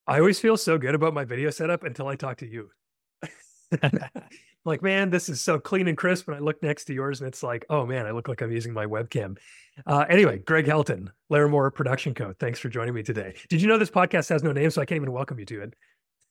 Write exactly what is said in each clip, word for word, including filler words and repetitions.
I always feel so good about my video setup until I talk to you. Like, man, this is so clean and crisp. And I look next to yours and it's like, oh man, I look like I'm using my webcam. Uh, anyway, Greg Helton, Larimore Production Co. Thanks for joining me today. Did you know this podcast has no name, so I can't even welcome you to it?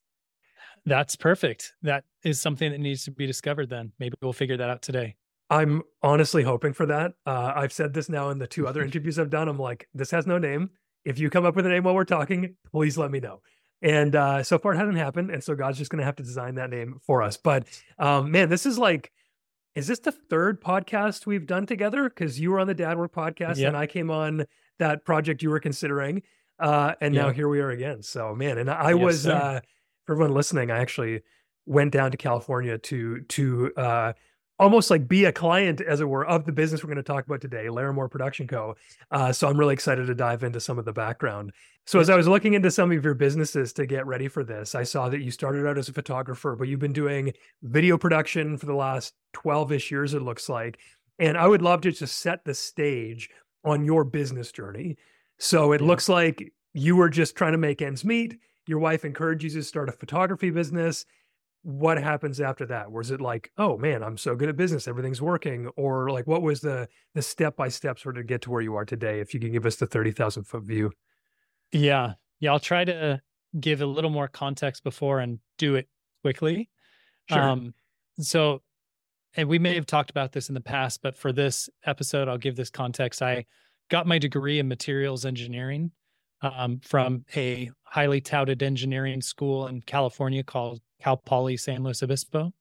That's perfect. That is something that needs to be discovered then. Maybe we'll figure that out today. I'm honestly hoping for that. Uh, I've said this now in the two other interviews I've done. I'm like, this has no name. If you come up with a name while we're talking, please let me know. And uh, so far it hasn't happened. And so God's just going to have to design that name for us. But um, man, this is like, is this the third podcast we've done together? Because you were on the Dad Work podcast and Yep. I came on that project you were considering. Uh, and now Yep. here we are again. So man, and I Yes, was, sir. uh, for everyone listening, I actually went down to California to, to uh, almost like be a client, as it were, of the business we're going to talk about today, Larimore Production Co. Uh, so I'm really excited to dive into some of the background. So Yep. as I was looking into some of your businesses to get ready for this, I saw that you started out as a photographer, but you've been doing video production for the last twelve-ish years, it looks like. And I would love to just set the stage on your business journey. So it Yep. looks like you were just trying to make ends meet. Your wife encouraged you to start a photography business. What happens after that? Was it like, oh man, I'm so good at business, everything's working? Or like, what was the the step by step sort of get to where you are today? If you can give us the thirty thousand foot view. Yeah. Yeah. I'll try to give a little more context before and do it quickly. Sure. Um, so, and we may have talked about this in the past, but for this episode, I'll give this context. I got my degree in materials engineering um, from a highly touted engineering school in California called Cal Poly San Luis Obispo.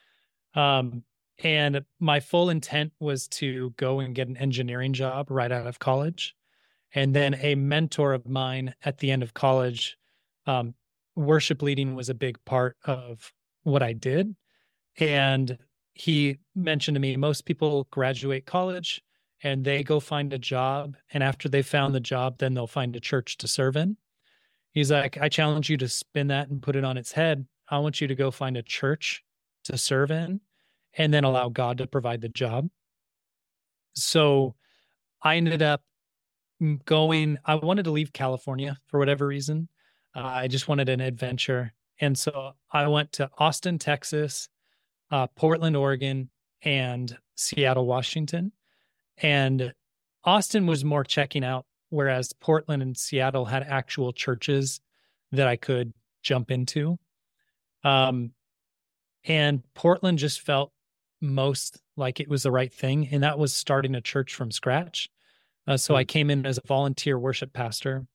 Um, and my full intent was to go and get an engineering job right out of college. And then a mentor of mine at the end of college, um, worship leading was a big part of what I did. And he mentioned to me, most people graduate college and they go find a job. And after they found the job, then they'll find a church to serve in. He's like, I challenge you to spin that and put it on its head. I want you to go find a church to serve in and then allow God to provide the job. So I ended up going, I wanted to leave California for whatever reason. Uh, I just wanted an adventure. And so I went to Austin, Texas, uh, Portland, Oregon, and Seattle, Washington. And Austin was more checking out, whereas Portland and Seattle had actual churches that I could jump into. Um, and Portland just felt most like it was the right thing. And that was starting a church from scratch. Uh, so I Hmm. came in as a volunteer worship pastor.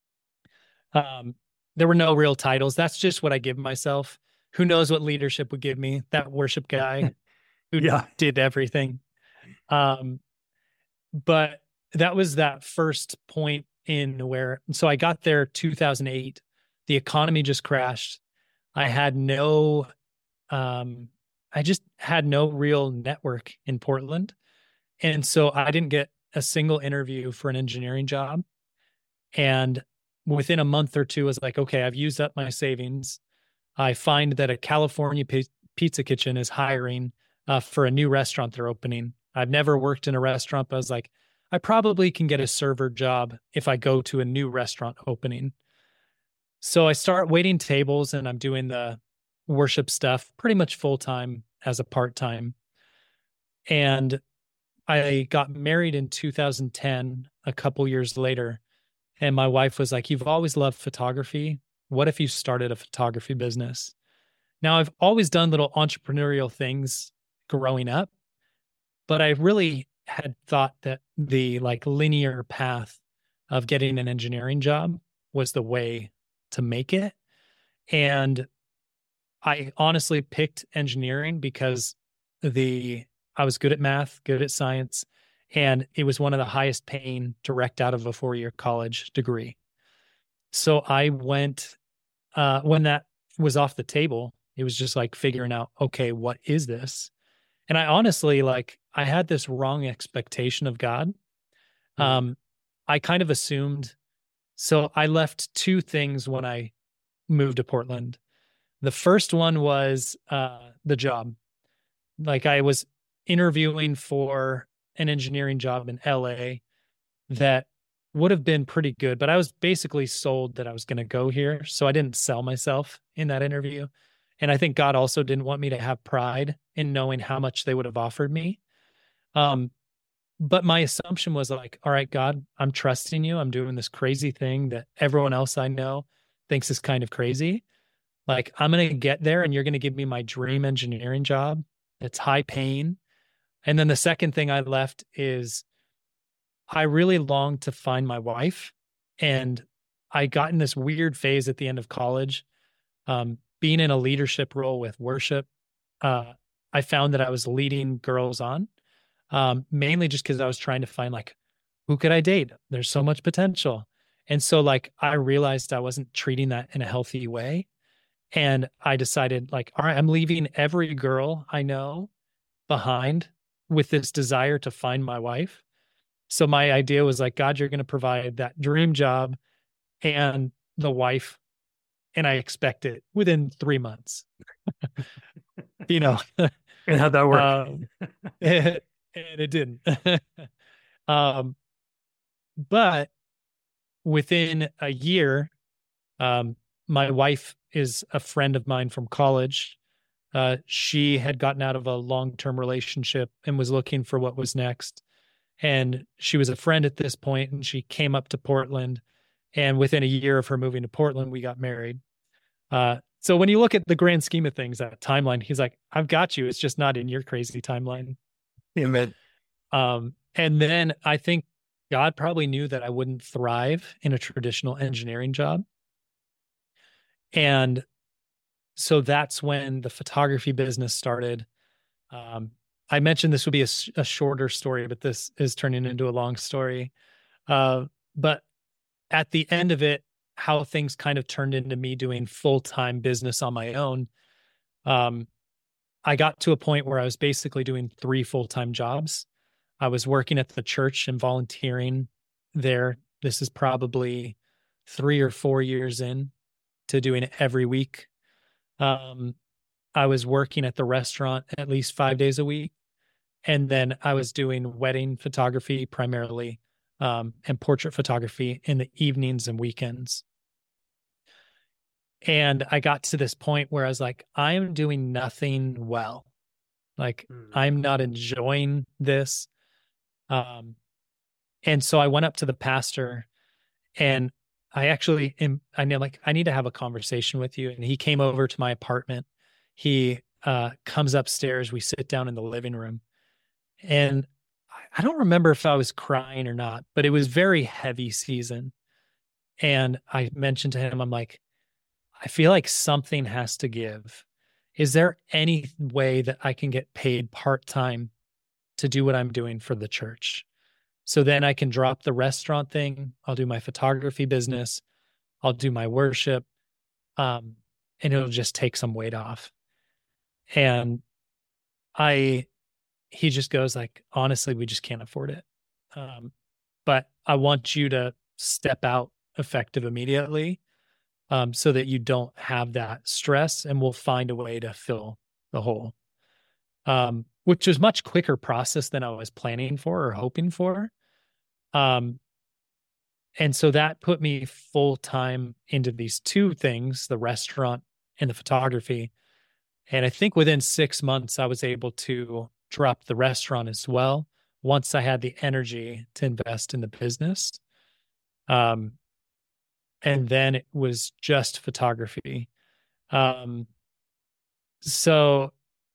Um, there were no real titles. That's just what I give myself. Who knows what leadership would give me? That worship guy who Yeah. did everything. Um, but that was that first point in where, so I got there two thousand eight. The economy just crashed. I had no, um, I just had no real network in Portland. And so I didn't get a single interview for an engineering job. And within a month or two, I was like, okay, I've used up my savings. I find that a California pi- pizza kitchen is hiring uh, for a new restaurant they're opening. I've never worked in a restaurant, but I was like, I probably can get a server job if I go to a new restaurant opening. So I start waiting tables and I'm doing the worship stuff pretty much full time as a part time. And I got married in two thousand ten, a couple years later. And my wife was like, you've always loved photography. What if you started a photography business? Now, I've always done little entrepreneurial things growing up, but I really had thought that the like linear path of getting an engineering job was the way to make it. And I honestly picked engineering because the I was good at math, good at science, and it was one of the highest paying direct out of a four-year college degree. So I went uh when that was off the table, it was just like figuring out, okay, what is this? And I honestly like I had this wrong expectation of God. Hmm. Um I kind of assumed so I left two things when I moved to Portland. The first one was uh the job. Like I was interviewing for an engineering job in L A that would have been pretty good, but I was basically sold that I was going to go here. So I didn't sell myself in that interview. And I think God also didn't want me to have pride in knowing how much they would have offered me. Um, but my assumption was like, all right, God, I'm trusting you. I'm doing this crazy thing that everyone else I know thinks is kind of crazy. Like, I'm going to get there and you're going to give me my dream engineering job. It's high paying. And then the second thing I left is I really longed to find my wife. And I got in this weird phase at the end of college, um, being in a leadership role with worship. Uh, I found that I was leading girls on, um, mainly just because I was trying to find like, who could I date? There's so much potential. And so like, I realized I wasn't treating that in a healthy way. And I decided like, all right, I'm leaving every girl I know behind with this desire to find my wife. So my idea was like, God, you're going to provide that dream job and the wife. And I expect it within three months, you know. And how'd that work? Um, and, and it didn't. um, but within a year, um, my wife is a friend of mine from college. Uh, she had gotten out of a long-term relationship and was looking for what was next. And she was a friend at this point, and she came up to Portland. And within a year of her moving to Portland, we got married. Uh, so when you look at the grand scheme of things, that timeline, he's like, I've got you. It's just not in your crazy timeline. Amen. Um, and then I think God probably knew that I wouldn't thrive in a traditional engineering job. And so that's when the photography business started. Um, I mentioned this would be a, a shorter story, but this is turning into a long story. Uh, but at the end of it, how things kind of turned into me doing full-time business on my own. Um, I got to a point where I was basically doing three full-time jobs. I was working at the church and volunteering there. This is probably three or four years in to doing it every week. Um, I was working at the restaurant at least five days a week. And then I was doing wedding photography primarily, um, and portrait photography in the evenings and weekends. And I got to this point where I was like, I'm doing nothing well. Like, mm. I'm not enjoying this. Um, and so I went up to the pastor and I actually am, I know, like, I need to have a conversation with you. And he came over to my apartment. He uh, comes upstairs. We sit down in the living room. And I don't remember if I was crying or not, but it was very heavy season. And I mentioned to him, I'm like, I feel like something has to give. Is there any way that I can get paid part-time to do what I'm doing for the church? So then I can drop the restaurant thing. I'll do my photography business. I'll do my worship. Um, and it'll just take some weight off. And I, he just goes like, honestly, we just can't afford it. Um, but I want you to step out effective immediately, um, so that you don't have that stress, and we'll find a way to fill the hole. Um, which was much quicker process than I was planning for or hoping for. Um, and so that put me full time into these two things, the restaurant and the photography. And I think within six months, I was able to drop the restaurant as well, once I had the energy to invest in the business. Um, and then it was just photography. Um, so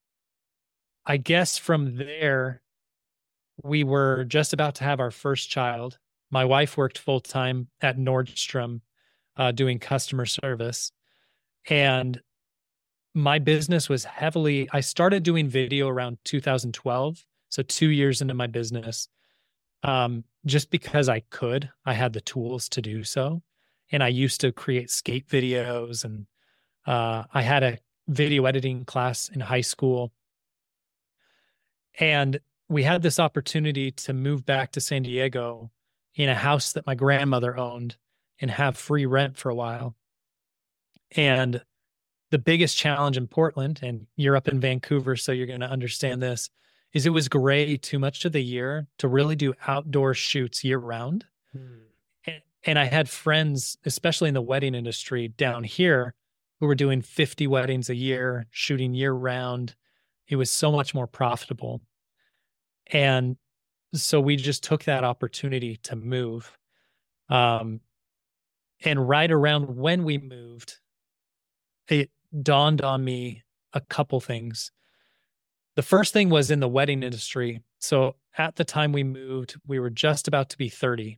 I guess from there, we were just about to have our first child. My wife worked full-time at Nordstrom, uh, doing customer service. And my business was heavily, I started doing video around two thousand twelve. So two years into my business, um, just because I could, I had the tools to do so. And I used to create skate videos, and uh, I had a video editing class in high school. And we had this opportunity to move back to San Diego in a house that my grandmother owned and have free rent for a while. And the biggest challenge in Portland, and you're up in Vancouver, so you're going to understand this, is it was gray too much of the year to really do outdoor shoots year round. Hmm. And I had friends, especially in the wedding industry down here, who were doing fifty weddings a year, shooting year round. It was so much more profitable. And so we just took that opportunity to move. Um, and right around when we moved, it dawned on me a couple things. The first thing was in the wedding industry. So at the time we moved, we were just about to be thirty.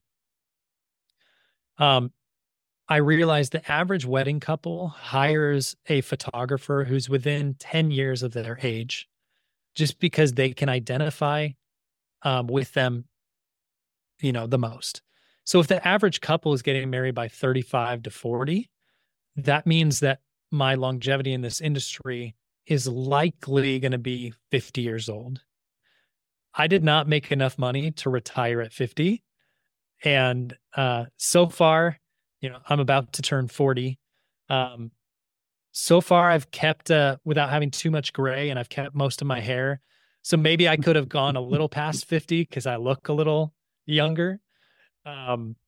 Um, I realized the average wedding couple hires a photographer who's within ten years of their age, just because they can identify um, with them, you know, the most. So if the average couple is getting married by thirty-five to forty, that means that my longevity in this industry is likely going to be fifty years old. I did not make enough money to retire at fifty. And uh, so far, you know, I'm about to turn forty. Um, so far, I've kept, uh, without having too much gray, and I've kept most of my hair. So maybe I could have gone a little past fifty because I look a little younger. Um,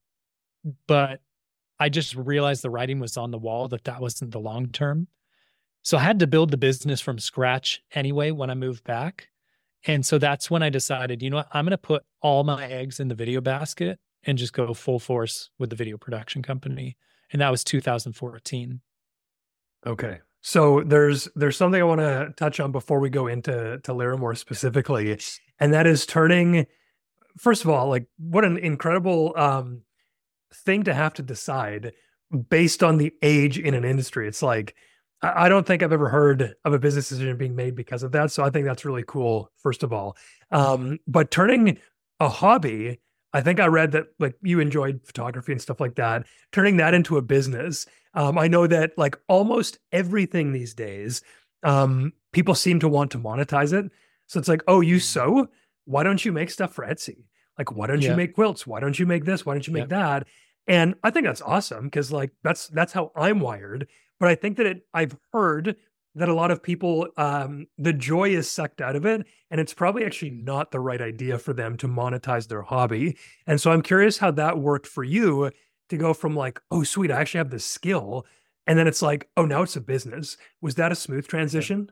but I just realized the writing was on the wall that that wasn't the long term. So I had to build the business from scratch anyway when I moved back. And so that's when I decided, you know what, I'm going to put all my eggs in the video basket and just go full force with the video production company. And that was two thousand fourteen. Okay. So there's there's something I want to touch on before we go into to Lyra more specifically. And that is turning, first of all, like what an incredible um, thing to have to decide based on the age in an industry. It's like, I I don't think I've ever heard of a business decision being made because of that. So I think that's really cool, first of all. Um, but turning a hobby, I think I read that like you enjoyed photography and stuff like that, turning that into a business. Um, I know that like almost everything these days, um, people seem to want to monetize it. So it's like, oh, you sew? Why don't you make stuff for Etsy? Like, why don't you Yeah. make quilts? Why don't you make this? Why don't you make Yeah. that? And I think that's awesome because like that's that's how I'm wired. But I think that it, I've heard that a lot of people, um, the joy is sucked out of it, and it's probably actually not the right idea for them to monetize their hobby. And so I'm curious how that worked for you to go from like, oh, sweet, I actually have this skill, and then it's like, oh, now it's a business. Was that a smooth transition?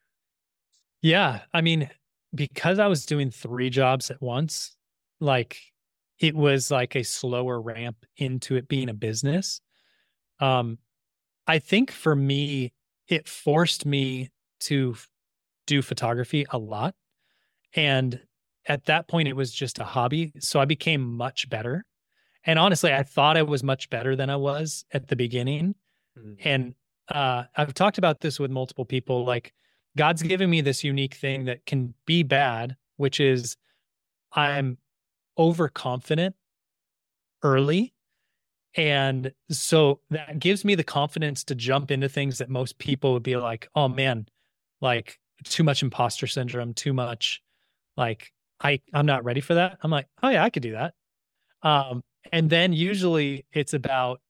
Yeah. I mean, because I was doing three jobs at once, like it was like a slower ramp into it being a business. Um, I think for me, it forced me to f- do photography a lot. And at that point, it was just a hobby. So I became much better. And honestly, I thought I was much better than I was at the beginning. Mhm. And uh, I've talked about this with multiple people. Like, God's given me this unique thing that can be bad, which is I'm overconfident early. And so that gives me the confidence to jump into things that most people would be like, oh man, like too much imposter syndrome, too much, like I, I'm not ready for that. I'm like, oh yeah, I could do that. Um, and then usually it's about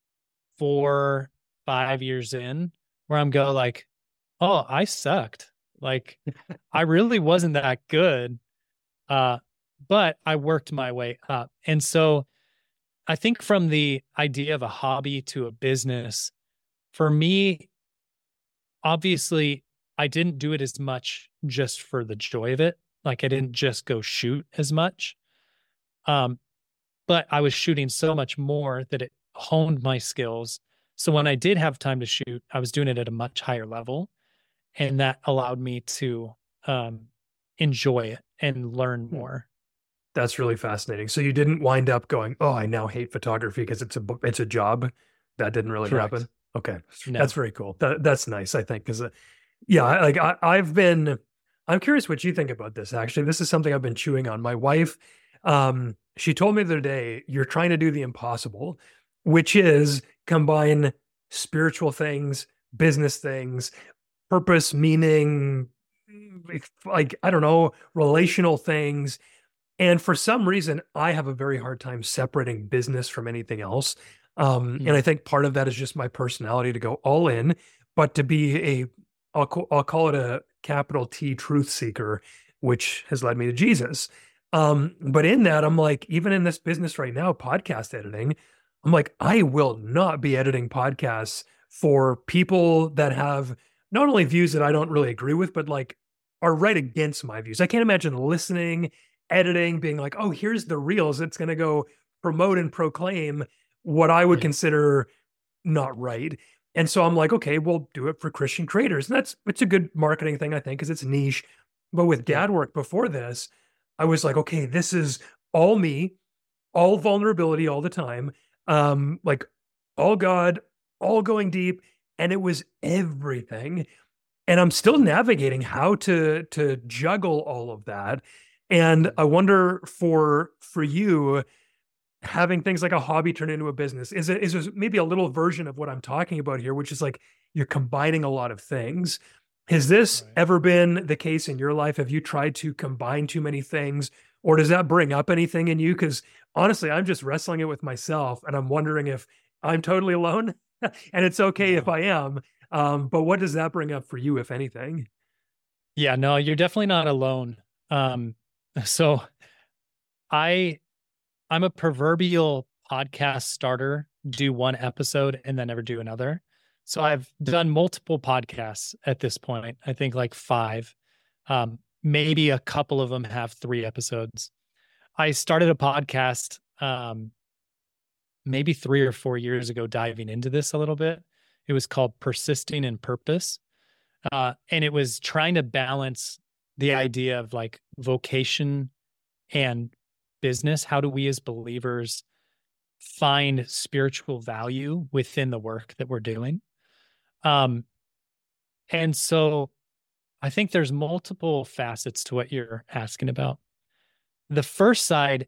four, five years in where I'm go like, oh, I sucked. Like I really wasn't that good. Uh, but I worked my way up. And so I think from the idea of a hobby to a business, for me, obviously, I didn't do it as much just for the joy of it. Like I didn't just go shoot as much. Um, but I was shooting so much more that it honed my skills. So when I did have time to shoot, I was doing it at a much higher level. And that allowed me to um, enjoy it and learn more. That's really fascinating. So you didn't wind up going, oh, I now hate photography because it's a bu- it's a job. That didn't really Correct. happen. Okay, No. that's very cool. That that's nice. I think because uh, yeah, I- like I, I've been. I'm curious what you think about this. Actually, this is something I've been chewing on. My wife, um, she told me the other day, you're trying to do the impossible, which is combine spiritual things, business things, purpose, meaning, like like, I don't know, relational things. And for some reason, I have a very hard time separating business from anything else. Um, Mm. and I think part of that is just my personality to go all in, but to be a, I'll, ca- I'll call it a capital T truth seeker, which has led me to Jesus. Um, but in that, I'm like, even in this business right now, podcast editing, I'm like, I will not be editing podcasts for people that have not only views that I don't really agree with, but like are right against my views. I can't imagine listening, editing, being like, oh, here's the reels. It's going to go promote and proclaim what I would Yeah. consider not right. And so I'm like, okay, we'll do it for Christian creators. And that's, it's a good marketing thing, I think, because it's niche. But with Yeah. dad work before this, I was like, okay, this is all me, all vulnerability all the time. Um, like all God, all going deep. And it was everything. And I'm still navigating how to to juggle all of that. And I wonder for for you, having things like a hobby turn into a business is it is maybe a little version of what I'm talking about here, which is like you're combining a lot of things. Has this Right. ever been the case in your life? Have you tried to combine too many things, or does that bring up anything in you? Because honestly, I'm just wrestling it with myself, and I'm wondering if I'm totally alone, and it's okay if No. I am. Um, but what does that bring up for you, if anything? Yeah, no, you're definitely not alone. Um, so I I'm a proverbial podcast starter, do one episode and then never do another. So I've done multiple podcasts at this point. I think like five. Um, maybe a couple of them have three episodes. I started a podcast um maybe three or four years ago, diving into this a little bit. It was called Persisting in Purpose. Uh, and it was trying to balance the idea of like vocation and business. How do we as believers find spiritual value within the work that we're doing? Um, and so I think there's multiple facets to what you're asking about. The first side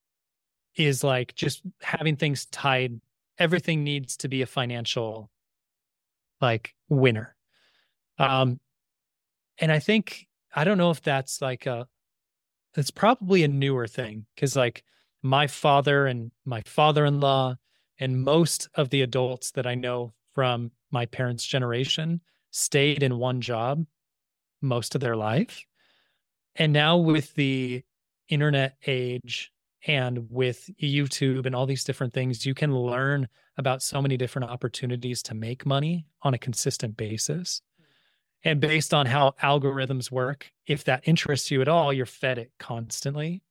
is like just having things tied. Everything needs to be a financial like winner. Um, and I think I don't know if that's like a it's probably a newer thing because like my father and my father-in-law and most of the adults that I know from my parents' generation stayed in one job most of their life. And now with the internet age and with YouTube and all these different things, you can learn about so many different opportunities to make money on a consistent basis. And based on how algorithms work, if that interests you at all, you're fed it constantly.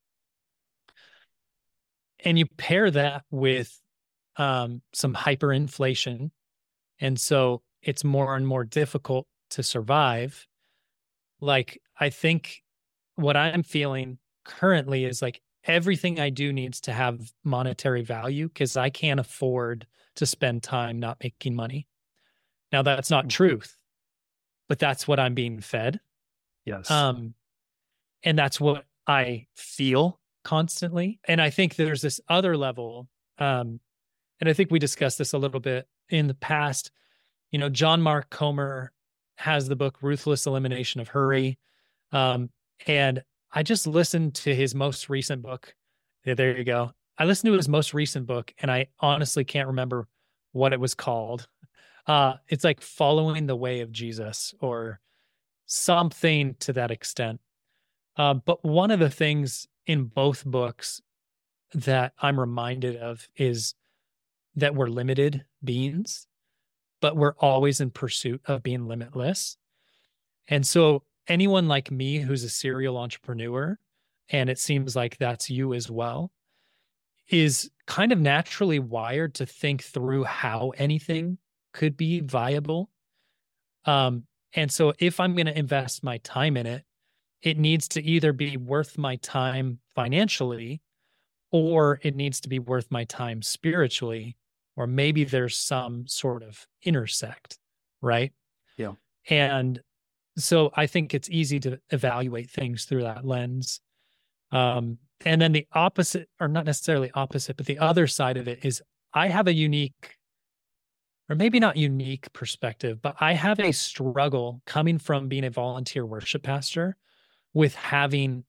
And you pair that with um, some hyperinflation. And so it's more and more difficult to survive. Like, I think what I'm feeling currently is like everything I do needs to have monetary value because I can't afford to spend time not making money. Now, that's not truth, but that's what I'm being fed. Yes. Um, and that's what I feel constantly. And I think there's this other level. Um, and I think we discussed this a little bit in the past. You know, John Mark Comer has the book Ruthless Elimination of Hurry. Um, and I just listened to his most recent book. Yeah, there you go. I listened to his most recent book, and I honestly can't remember what it was called. Uh, it's like Following the Way of Jesus or something to that extent. Uh, but one of the things in both books that I'm reminded of is that we're limited beings, but we're always in pursuit of being limitless. And so, anyone like me who's a serial entrepreneur, and it seems like that's you as well, is kind of naturally wired to think through how anything could be viable. Um, and so, if I'm going to invest my time in it, it needs to either be worth my time financially or it needs to be worth my time spiritually, or maybe there's some sort of intersect, right? Yeah. And so I think it's easy to evaluate things through that lens. Um, and then the opposite, or not necessarily opposite, but the other side of it is I have a unique, or maybe not unique perspective, but I have a struggle coming from being a volunteer worship pastor with having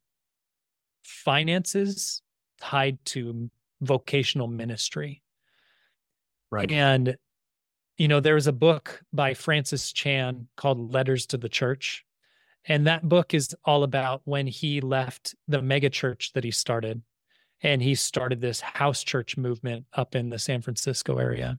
finances tied to vocational ministry. Right. And, you know, there was a book by Francis Chan called Letters to the Church. And that book is all about when he left the mega church that he started. and he started this house church movement up in the San Francisco area.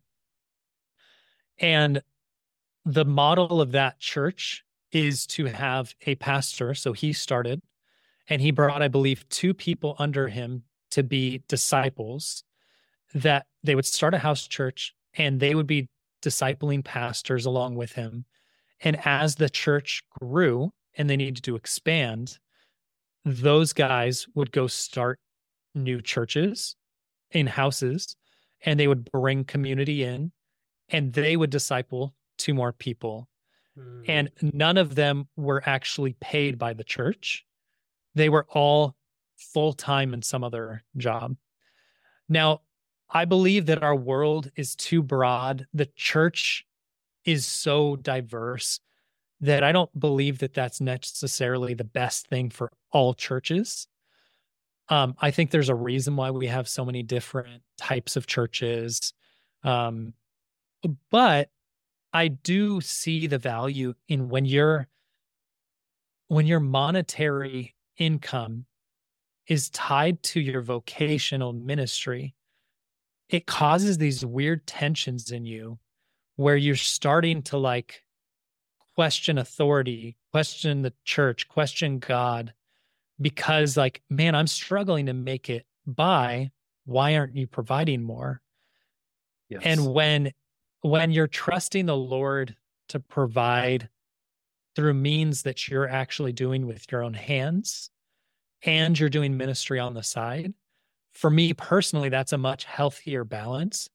And the model of that church is to have a pastor. So he started, and he brought, I believe, two people under him to be disciples, that they would start a house church and they would be discipling pastors along with him. And as the church grew and they needed to expand, those guys would go start new churches in houses, and they would bring community in, and they would disciple two more people. Mm. And none of them were actually paid by the church. They were all full-time in some other job. Now, I believe that our world is too broad. The church is so diverse that I don't believe that that's necessarily the best thing for all churches. Um, I think there's a reason why we have so many different types of churches. Um, but I do see the value in when your when your monetary income is tied to your vocational ministry, it causes these weird tensions in you where you're starting to like question authority, question the church, question God, because like, man, I'm struggling to make it by. Why aren't you providing more? Yes. And when when you're trusting the Lord to provide through means that you're actually doing with your own hands, and you're doing ministry on the side, for me personally, that's a much healthier balance.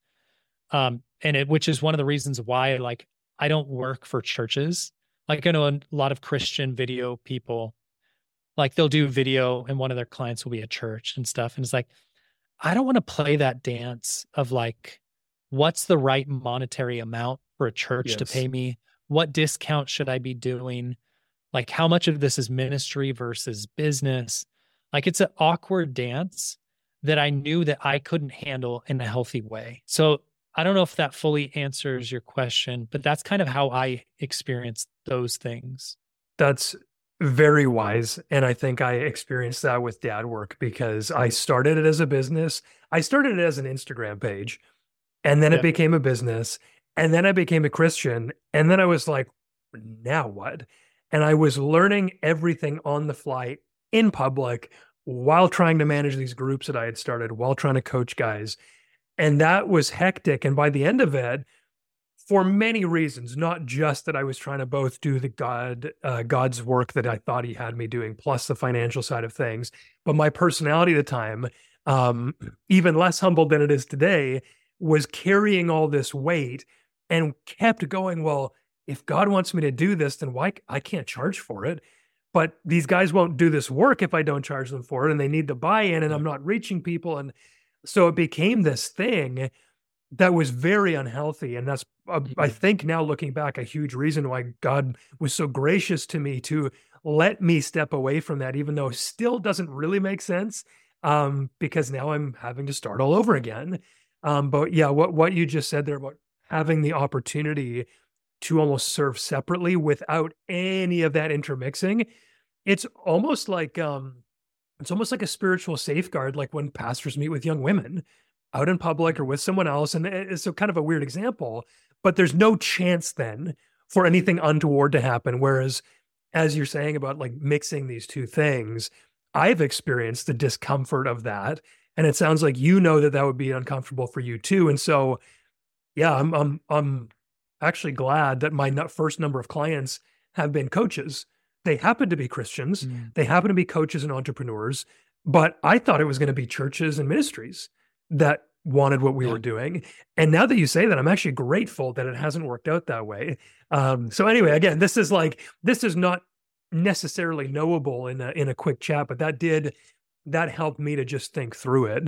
Um, and it, which is one of the reasons why, like, I don't work for churches. Like, I know a lot of Christian video people, like they'll do video and one of their clients will be a church and stuff. And it's like, I don't want to play that dance of like, what's the right monetary amount for a church yes. to pay me? What discount should I be doing? Like, how much of this is ministry versus business? Like, it's an awkward dance that I knew that I couldn't handle in a healthy way. So I don't know if that fully answers your question, but that's kind of how I experienced those things. That's very wise. And I think I experienced that with dad work because I started it as a business. I started it as an Instagram page, and then yeah. it became a business, and then I became a Christian. And then I was like, now what? And I was learning everything on the fly in public while trying to manage these groups that I had started, while trying to coach guys. And that was hectic. And by the end of it, for many reasons, not just that I was trying to both do the God, uh, God's work that I thought he had me doing, plus the financial side of things, but my personality at the time, um, even less humbled than it is today, was carrying all this weight and kept going, well, if God wants me to do this, then why I can't charge for it. But these guys won't do this work if I don't charge them for it, and they need to buy in, and I'm not reaching people. And so it became this thing that was very unhealthy. And that's, uh, I think now looking back, a huge reason why God was so gracious to me to let me step away from that, even though it still doesn't really make sense, um, because now I'm having to start all over again. Um, but yeah, what, what you just said there about having the opportunity to almost serve separately without any of that intermixing, it's almost like, um, it's almost like a spiritual safeguard, like when pastors meet with young women out in public or with someone else. And it's a kind of a weird example, but there's no chance then for anything untoward to happen. Whereas, as you're saying about like mixing these two things, I've experienced the discomfort of that. And it sounds like, you know, that that would be uncomfortable for you too. And so, yeah, I'm, I'm, I'm actually glad that my first number of clients have been coaches. They happen to be Christians. Mm. They happen to be coaches and entrepreneurs, but I thought it was going to be churches and ministries that wanted what we yeah. were doing. And now that you say that, I'm actually grateful that it hasn't worked out that way. Um, so anyway, again, this is like, this is not necessarily knowable in a, in a quick chat, but that did, that helped me to just think through it.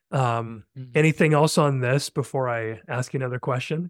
Um, mm. Anything else on this before I ask you another question?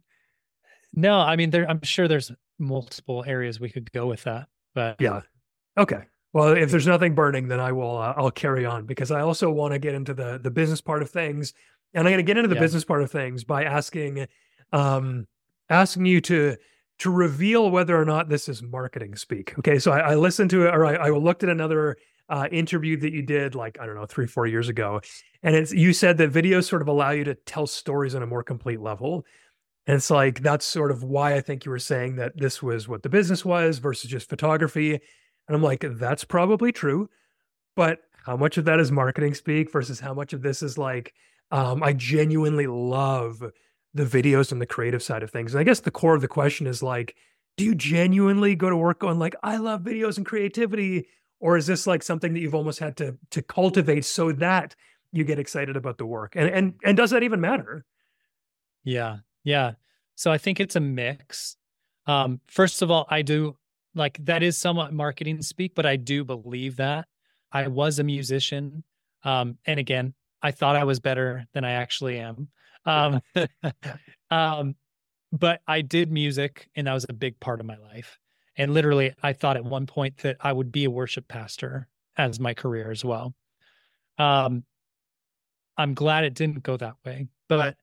No, I mean, there, I'm sure there's multiple areas we could go with that, but yeah. Okay. Well, if there's nothing burning, then I will, uh, I'll carry on, because I also want to get into the, the business part of things. And I'm going to get into the yeah. business part of things by asking, um, asking you to, to reveal whether or not this is marketing speak. Okay. So I, I listened to it, or I, I looked at another uh, interview that you did like, I don't know, three, four years ago. And it's, you said that videos sort of allow you to tell stories on a more complete level. And it's like, that's sort of why I think you were saying that this was what the business was versus just photography. And I'm like, that's probably true. But how much of that is marketing speak versus how much of this is like, um, I genuinely love the videos and the creative side of things. And I guess the core of the question is like, do you genuinely go to work going like, I love videos and creativity? Or is this like something that you've almost had to to cultivate so that you get excited about the work? And and and does that even matter? Yeah. Yeah. So I think it's a mix. Um, first of all, I do like that is somewhat marketing speak, but I do believe that I was a musician. Um, and again, I thought I was better than I actually am. Um, um, but I did music, and that was a big part of my life. And literally, I thought at one point that I would be a worship pastor as my career as well. Um, I'm glad it didn't go that way, but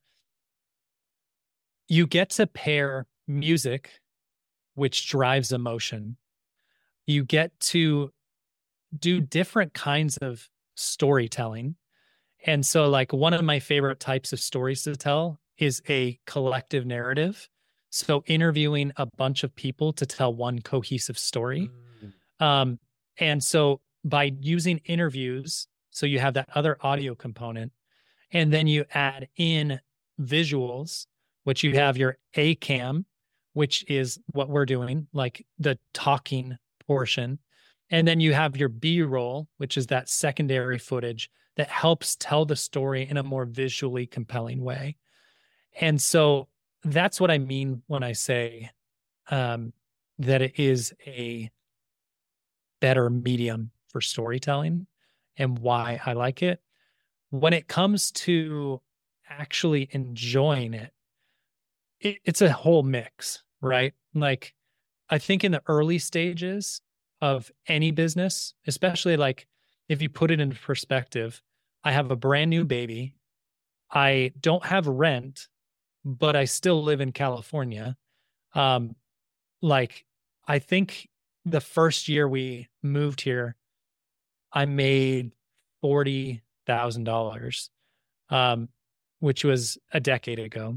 you get to pair music, which drives emotion. You get to do different kinds of storytelling. And so, like, one of my favorite types of stories to tell is a collective narrative. So, interviewing a bunch of people to tell one cohesive story. Mm. Um, and so, by using interviews, so you have that other audio component, and then you add in visuals, which you have your A cam, which is what we're doing, like the talking portion. And then you have your B roll, which is that secondary footage that helps tell the story in a more visually compelling way. And so that's what I mean when I say um, that it is a better medium for storytelling and why I like it. When it comes to actually enjoying it, it it's a whole mix, right? Like, I think in the early stages of any business, especially like if you put it into perspective, I have a brand new baby. I don't have rent, but I still live in California. Um, like, I think the first year we moved here, I made forty thousand dollars, um, which was a decade ago,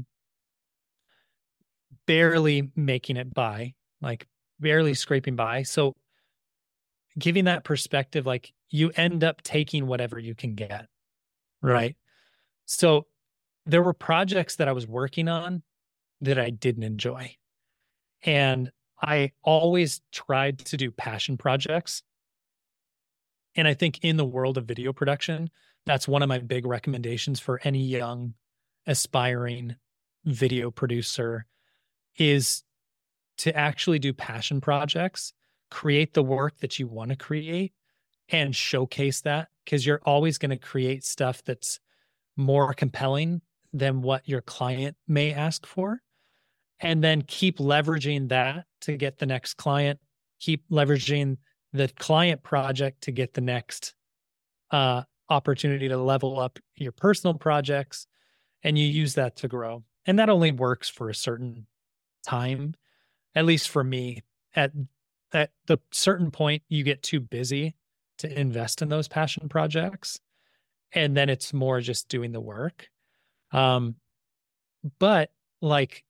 barely making it by, like barely scraping by. So giving that perspective, like you end up taking whatever you can get, right? So there were projects that I was working on that I didn't enjoy. And I always tried to do passion projects. And I think in the world of video production, that's one of my big recommendations for any young aspiring video producer is to actually do passion projects, create the work that you want to create and showcase that, because you're always going to create stuff that's more compelling than what your client may ask for. And then keep leveraging that to get the next client, keep leveraging the client project to get the next uh, opportunity to level up your personal projects. And you use that to grow. And that only works for a certain time, at least for me. At, at the certain point, you get too busy to invest in those passion projects. And then it's more just doing the work. Um, but like,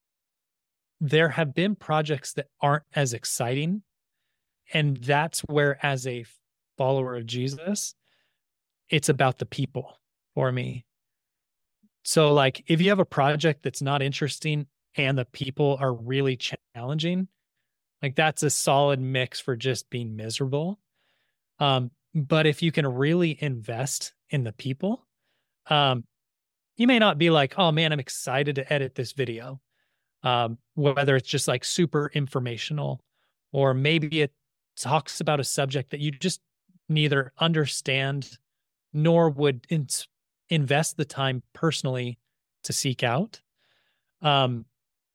there have been projects that aren't as exciting. And that's where, as a follower of Jesus, it's about the people for me. So, like, if you have a project that's not interesting and the people are really challenging, like, that's a solid mix for just being miserable. Um, but if you can really invest in the people, um, you may not be like, oh man, I'm excited to edit this video. Um, whether it's just like super informational, or maybe it talks about a subject that you just neither understand nor would in- invest the time personally to seek out. Um,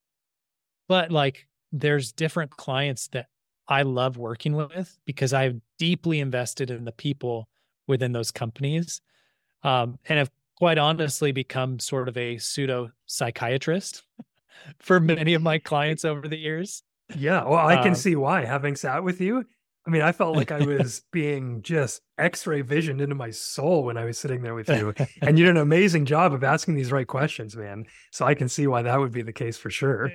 but like, there's different clients that I love working with because I've deeply invested in the people within those companies, um, and have quite honestly become sort of a pseudo psychiatrist for many of my clients over the years. Yeah, well, I can Um, see why, having sat with you. I mean, I felt like I was being just x-ray visioned into my soul when I was sitting there with you. And you did an amazing job of asking these right questions, man. So I can see why that would be the case for sure.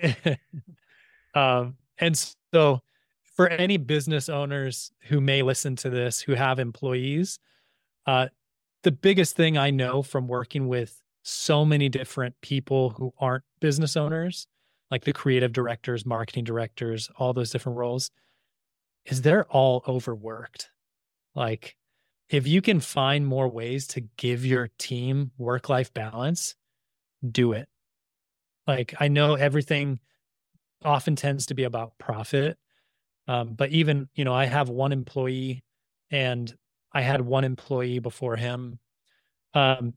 um, and so for any business owners who may listen to this, who have employees, uh, the biggest thing I know from working with so many different people who aren't business owners, like the creative directors, marketing directors, all those different roles, is they're all overworked. Like, if you can find more ways to give your team work-life balance, do it. Like, I know everything often tends to be about profit. Um, but even, you know, I have one employee and I had one employee before him. Um,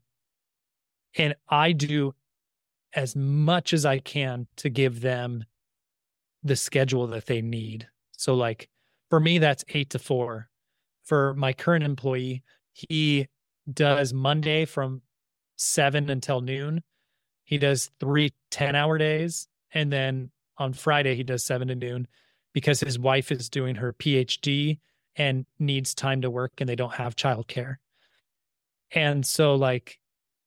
and I do as much as I can to give them the schedule that they need. So like for me, that's eight to four. For my current employee, he does Monday from seven until noon. He does three ten hour days. And then on Friday, he does seven to noon because his wife is doing her PhD and needs time to work and they don't have childcare. And so like,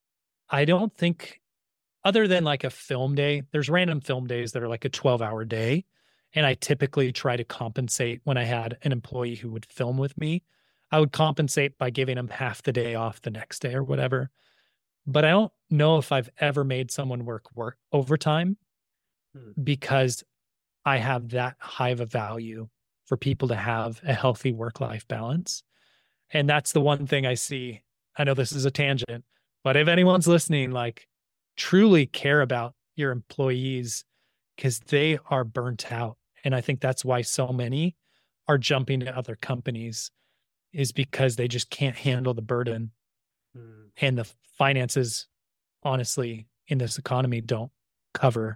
I don't think, other than like a film day, there's random film days that are like a twelve hour day. And I typically try to compensate when I had an employee who would film with me. I would compensate by giving them half the day off the next day or whatever. But I don't know if I've ever made someone work work overtime hmm. because I have that high of a value for people to have a healthy work-life balance. And that's the one thing I see. I know this is a tangent, but if anyone's listening, like truly care about your employees because they are burnt out. And I think that's why so many are jumping to other companies is because they just can't handle the burden. Mm. And the finances, honestly, in this economy don't cover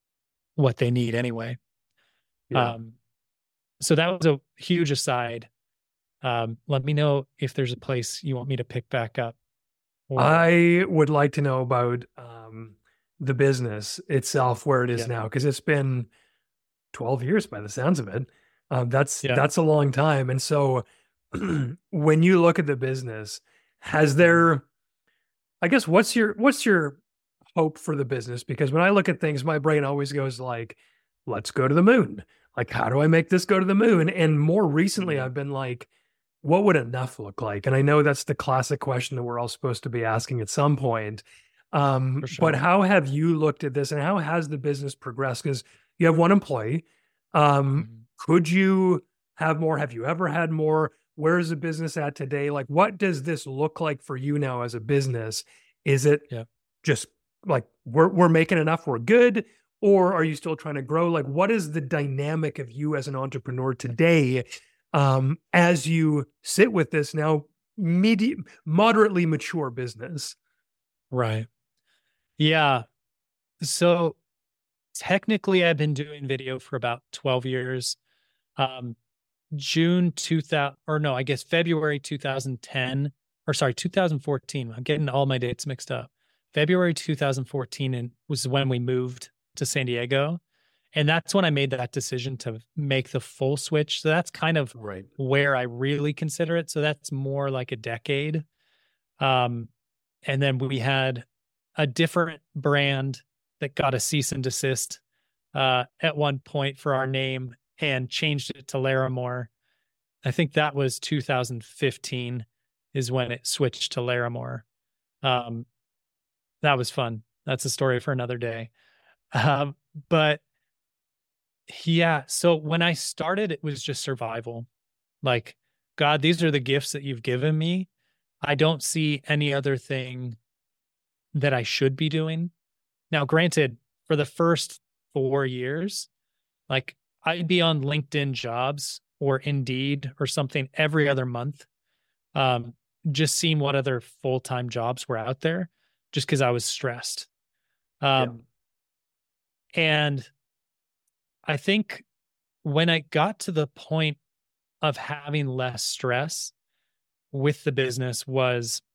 what they need anyway. Yeah. Um, so that was a huge aside. Um, let me know if there's a place you want me to pick back up. Or... I would like to know about um, the business itself, where it is yeah. now, because it's been twelve years by the sounds of it. Um, that's yeah. that's a long time. And so when you look at the business, has there, I guess, what's your what's your hope for the business? Because when I look at things, my brain always goes like, let's go to the moon. Like, how do I make this go to the moon? And more recently, I've been like, what would enough look like? And I know that's the classic question that we're all supposed to be asking at some point. Um, sure. But how have you looked at this and how has the business progressed? Because you have one employee. Um, mm-hmm. Could you have more? Have you ever had more? Where is the business at today? Like, what does this look like for you now as a business? Is it yeah. just like we're we're making enough, we're good? Or are you still trying to grow? Like, what is the dynamic of you as an entrepreneur today um, as you sit with this now medium, moderately mature business? Right. Yeah. So technically, I've been doing video for about twelve years. Um, June two thousand, or no, I guess February two thousand ten, or sorry, two thousand fourteen. I'm getting all my dates mixed up. February two thousand fourteen and was when we moved to San Diego. And that's when I made that decision to make the full switch. So that's kind of right. where I really consider it. So that's more like a decade. Um, and then we had a different brand that got a cease and desist uh, at one point for our name and changed it to Larimore. I think that was two thousand fifteen is when it switched to Larimore. Um, that was fun. That's a story for another day. Um, but yeah, so when I started, it was just survival. Like, God, these are the gifts that you've given me. I don't see any other thing that I should be doing. Now, granted, for the first four years, like I'd be on LinkedIn Jobs or Indeed or something every other month, um, just seeing what other full-time jobs were out there, just because I was stressed. Um, yeah. And I think when I got to the point of having less stress with the business was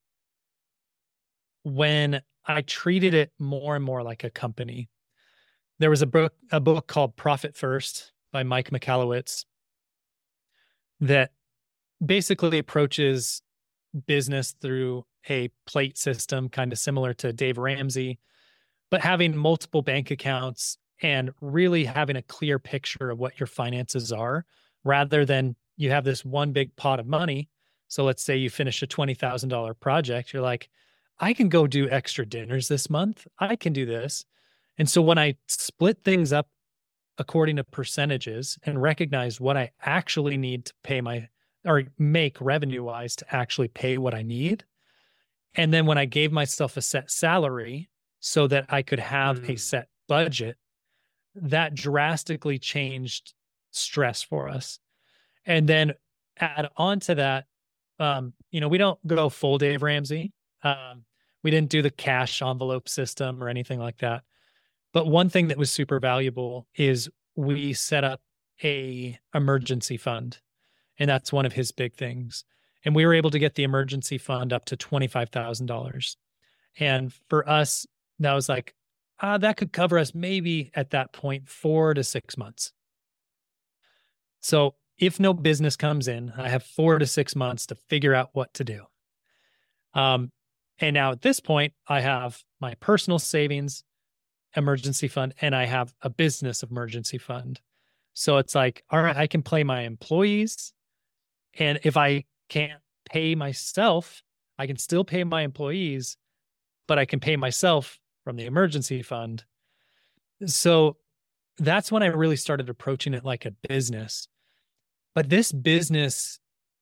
when I treated it more and more like a company. There was a book, a book called Profit First by Mike Michalowicz. that basically approaches business through a plate system, kind of similar to Dave Ramsey, but having multiple bank accounts and really having a clear picture of what your finances are, rather than you have this one big pot of money. So let's say you finish a twenty thousand dollars project. You're like, I can go do extra dinners this month. I can do this. And so when I split things up according to percentages and recognize what I actually need to pay my or make revenue wise to actually pay what I need. And then when I gave myself a set salary so that I could have mm. a set budget, that drastically changed stress for us. And then add on to that, um, you know, we don't go full Dave Ramsey. Um, we didn't do the cash envelope system or anything like that. But one thing that was super valuable is we set up a emergency fund. And that's one of his big things. And we were able to get the emergency fund up to twenty-five thousand dollars. And for us, that was like, uh, that could cover us maybe at that point, four to six months. So if no business comes in, I have four to six months to figure out what to do. Um, and now at this point, I have my personal savings emergency fund and I have a business emergency fund. So it's like, all right, I can pay my employees. And if I can't pay myself, I can still pay my employees, but I can pay myself from the emergency fund. So that's when I really started approaching it like a business. But this business,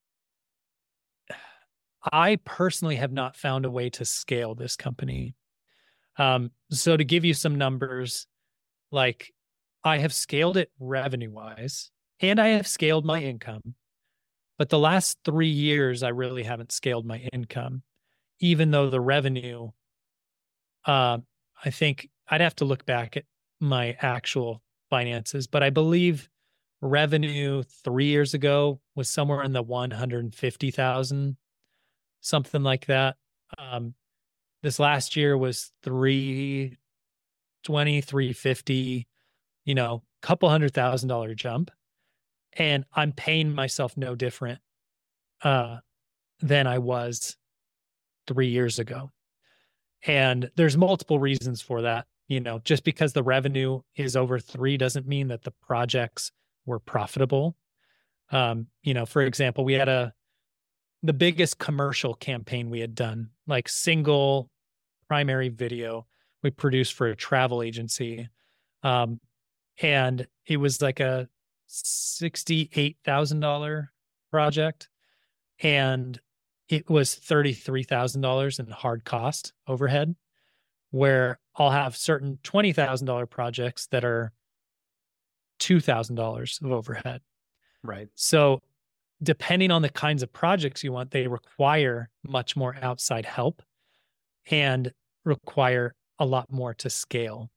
I personally have not found a way to scale this company. Um, so to give you some numbers, like I have scaled it revenue wise, and I have scaled my income. But the last three years, I really haven't scaled my income, even though the revenue, uh, I think I'd have to look back at my actual finances, but I believe revenue three years ago was somewhere in the one hundred fifty thousand, something like that. Um, this last year was three twenty, three fifty, you know, couple hundred thousand dollar jump. And I'm paying myself no different uh, than I was three years ago. And there's multiple reasons for that. You know, just because the revenue is over three doesn't mean that the projects were profitable. Um, you know, for example, we had a, the biggest commercial campaign we had done, like single primary video we produced for a travel agency. Um, and it was like a sixty-eight thousand dollars project. And it was thirty-three thousand dollars in hard cost overhead, where I'll have certain twenty thousand dollars projects that are two thousand dollars of overhead. Right. So depending on the kinds of projects you want, they require much more outside help and require a lot more to scale.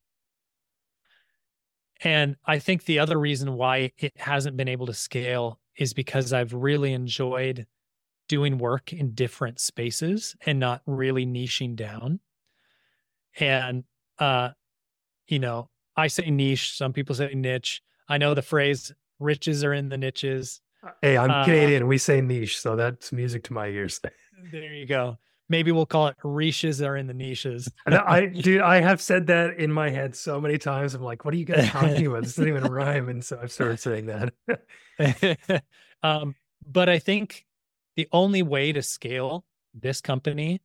And I think the other reason why it hasn't been able to scale is because I've really enjoyed doing work in different spaces and not really niching down. And, uh, you know, I say niche, some people say niche. I know the phrase riches are in the niches. Hey, I'm uh, Canadian. We say niche, so that's music to my ears. There you go. Maybe we'll call it riches are in the niches. I, dude, I have said that in my head so many times. I'm like, what are you guys talking about? This doesn't even rhyme. And so I've started saying that. um, but I think the only way to scale this company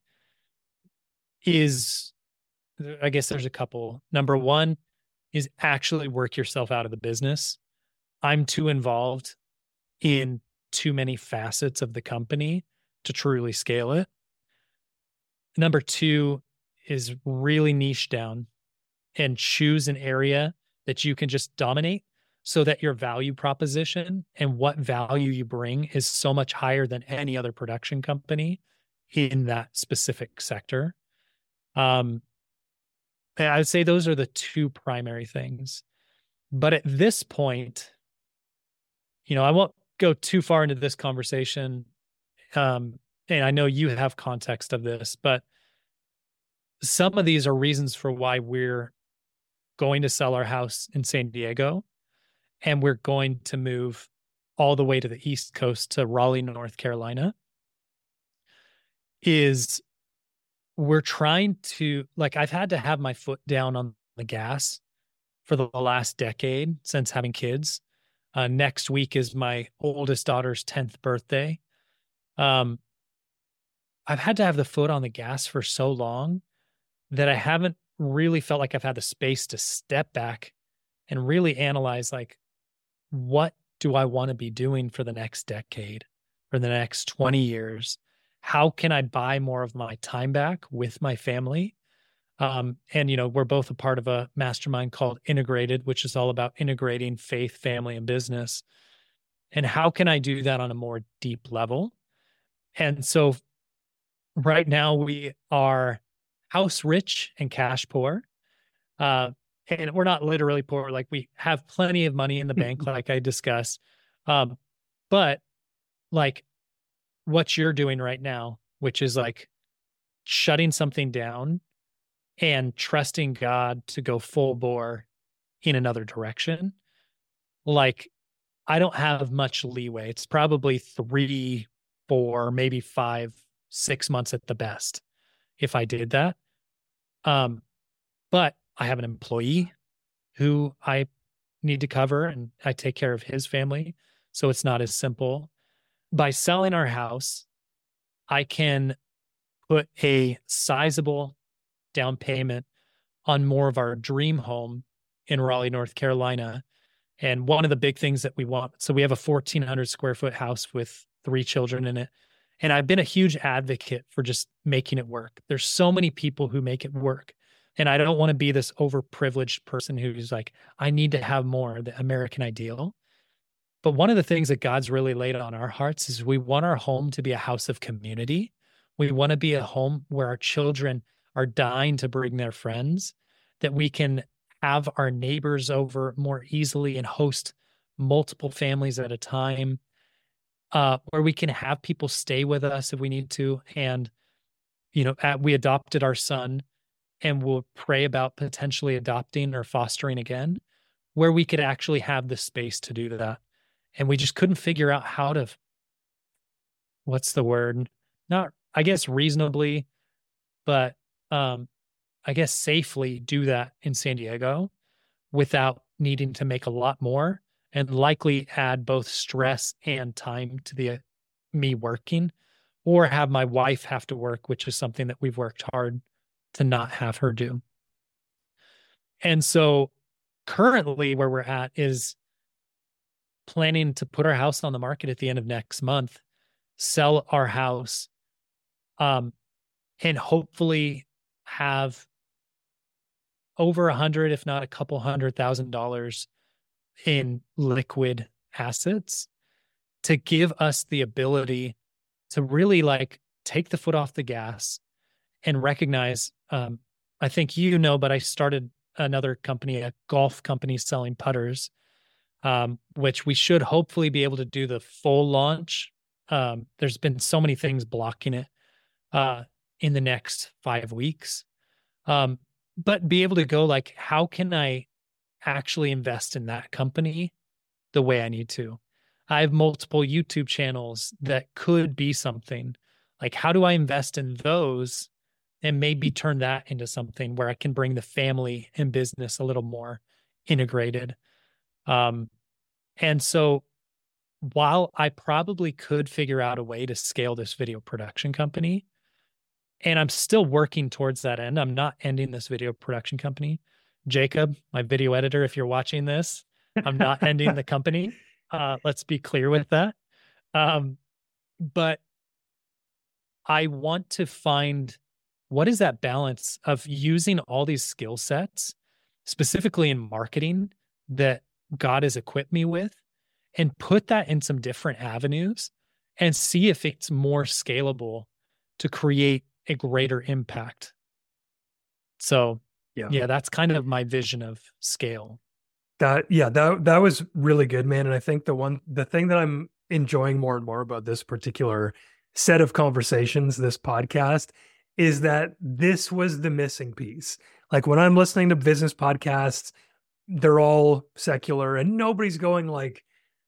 is, I guess there's a couple. Number one is actually work yourself out of the business. I'm too involved in too many facets of the company to truly scale it. Number two is really niche down and choose an area that you can just dominate so that your value proposition and what value you bring is so much higher than any other production company in that specific sector. Um, I would say those are the two primary things. But at this point, you know, I won't go too far into this conversation. Um, and I know you have context of this, but some of these are reasons for why we're going to sell our house in San Diego and we're going to move all the way to the East Coast to Raleigh, North Carolina, is we're trying to, like, I've had to have my foot down on the gas for the last decade since having kids. Uh, next week is my oldest daughter's tenth birthday. Um, I've had to have the foot on the gas for so long that I haven't really felt like I've had the space to step back and really analyze, like, what do I want to be doing for the next decade, for the next twenty years? How can I buy more of my time back with my family? Um, and, you know, we're both a part of a mastermind called Integrated, which is all about integrating faith, family, and business. And how can I do that on a more deep level? And so right now we are house rich and cash poor. Uh, and we're not literally poor. Like, we have plenty of money in the bank, like I discussed. Um, but like what you're doing right now, which is like shutting something down and trusting God to go full bore in another direction. Like, I don't have much leeway. It's probably three, four, maybe five, six months at the best if I did that. Um, but I have an employee who I need to cover, and I take care of his family. So it's not as simple. By selling our house, I can put a sizable down payment on more of our dream home in Raleigh, North Carolina. And one of the big things that we want, so we have a fourteen hundred square foot house with three children in it. And I've been a huge advocate for just making it work. There's so many people who make it work. And I don't want to be this overprivileged person who's like, I need to have more, the American ideal. But one of the things that God's really laid on our hearts is we want our home to be a house of community. We want to be a home where our children are dying to bring their friends, that we can have our neighbors over more easily and host multiple families at a time, uh, where we can have people stay with us if we need to. And, you know, at, we adopted our son, and we'll pray about potentially adopting or fostering again, where we could actually have the space to do that. And we just couldn't figure out how to, what's the word? Not, I guess, reasonably, but um, I guess safely do that in San Diego without needing to make a lot more, and likely add both stress and time to the uh, me working, or have my wife have to work, which is something that we've worked hard to not have her do. And so currently where we're at is planning to put our house on the market at the end of next month, sell our house, um, and hopefully have over a hundred, if not a couple hundred thousand dollars in liquid assets to give us the ability to really, like, take the foot off the gas and recognize, um, I think, you know, but I started another company, a golf company selling putters, um, which we should hopefully be able to do the full launch. Um, there's been so many things blocking it uh, in the next five weeks. Um, but be able to go, like, how can I actually invest in that company the way I need to? I have multiple YouTube channels that could be something. Like, how do I invest in those and maybe turn that into something where I can bring the family and business a little more integrated? Um, and so while I probably could figure out a way to scale this video production company, and I'm still working towards that end, I'm not ending this video production company. Jacob, my video editor, if you're watching this, I'm not ending the company. Uh, let's be clear with that. Um, but I want to find, what is that balance of using all these skill sets, specifically in marketing, that God has equipped me with, and put that in some different avenues and see if it's more scalable to create a greater impact. So yeah, yeah, that's kind of my vision of scale. That, yeah, that, that was really good, man. And I think the one, the thing that I'm enjoying more and more about this particular set of conversations, this podcast, is that this was the missing piece. Like, when I'm listening to business podcasts, they're all secular and nobody's going like,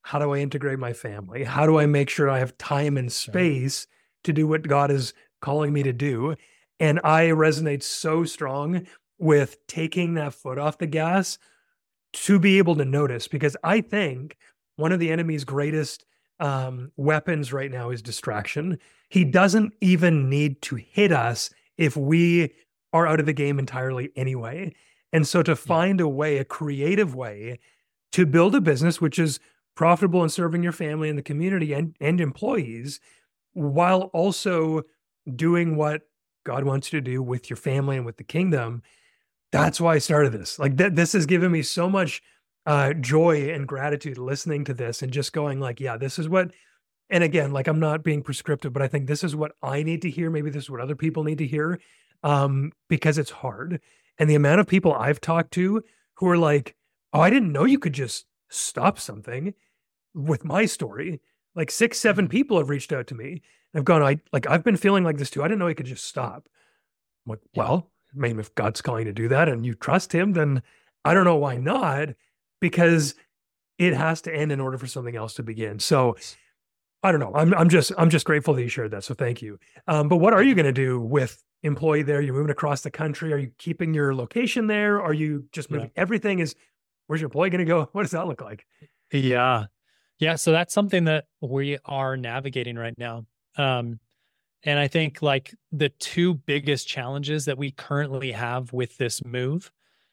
how do I integrate my family? How do I make sure I have time and space to do what God is calling me to do? And I resonate so strong with taking that foot off the gas to be able to notice, because I think one of the enemy's greatest um, weapons right now is distraction. He doesn't even need to hit us if we are out of the game entirely anyway. And so to find a way, a creative way to build a business which is profitable and serving your family and the community and, and employees, while also doing what God wants you to do with your family and with the kingdom. That's why I started this. Like th- this has given me so much uh, joy and gratitude listening to this and just going like, yeah, this is what, and again, like I'm not being prescriptive, but I think this is what I need to hear. Maybe this is what other people need to hear um, because it's hard. And the amount of people I've talked to who are like, oh, I didn't know you could just stop something with my story. Like six, seven people have reached out to me. I've gone, I like, I've been feeling like this too. I didn't know I could just stop. I'm like, well, I mean, if God's calling you to do that and you trust him, then I don't know why not, because it has to end in order for something else to begin. So I don't know. I'm I'm just I'm just grateful that you shared that. So thank you. Um, but what are you going to do with employee there? You're moving across the country. Are you keeping your location there? Are you just moving yeah. everything? Is where's your employee going to go? What does that look like? Yeah. Yeah. So that's something that we are navigating right now. Um, and I think like the two biggest challenges that we currently have with this move,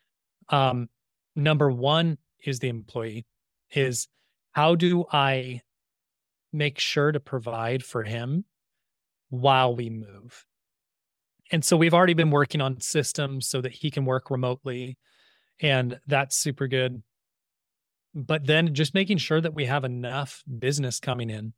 um, number one is the employee, is how do I make sure to provide for him while we move? And so we've already been working on systems so that he can work remotely, and that's super good. But then just making sure that we have enough business coming in.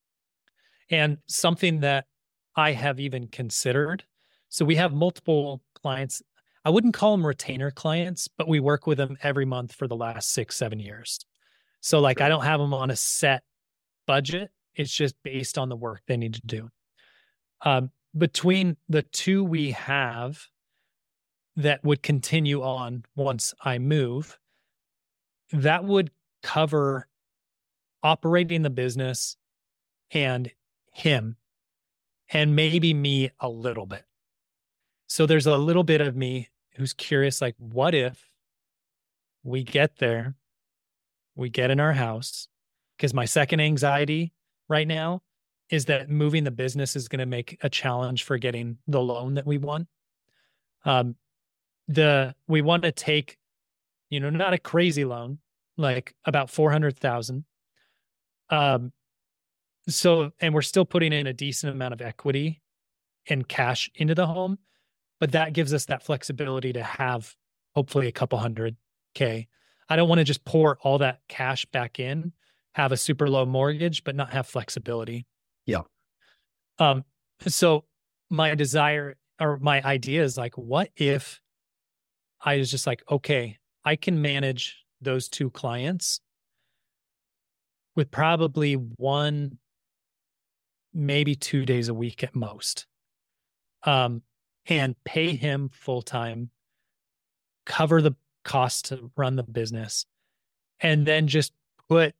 And something that I have even considered, so we have multiple clients. I wouldn't call them retainer clients, but we work with them every month for the last six, seven years. So like sure. I don't have them on a set budget. It's just based on the work they need to do. Um, between the two we have that would continue on once I move, that would cover operating the business and him and maybe me a little bit. So there's a little bit of me who's curious, like, what if we get there, we get in our house? Because my second anxiety right now is that moving the business is going to make a challenge for getting the loan that we want. Um, the we want to take, you know, not a crazy loan, like about four hundred thousand. Um, so, and we're still putting in a decent amount of equity and cash into the home, but that gives us that flexibility to have hopefully a couple hundred K. I don't want to just pour all that cash back in, have a super low mortgage, but not have flexibility. Yeah. Um, so my desire or my idea is like, what if I was just like, okay, I can manage those two clients with probably one, maybe two days a week at most, um, and pay him full time, cover the cost to run the business, and then just put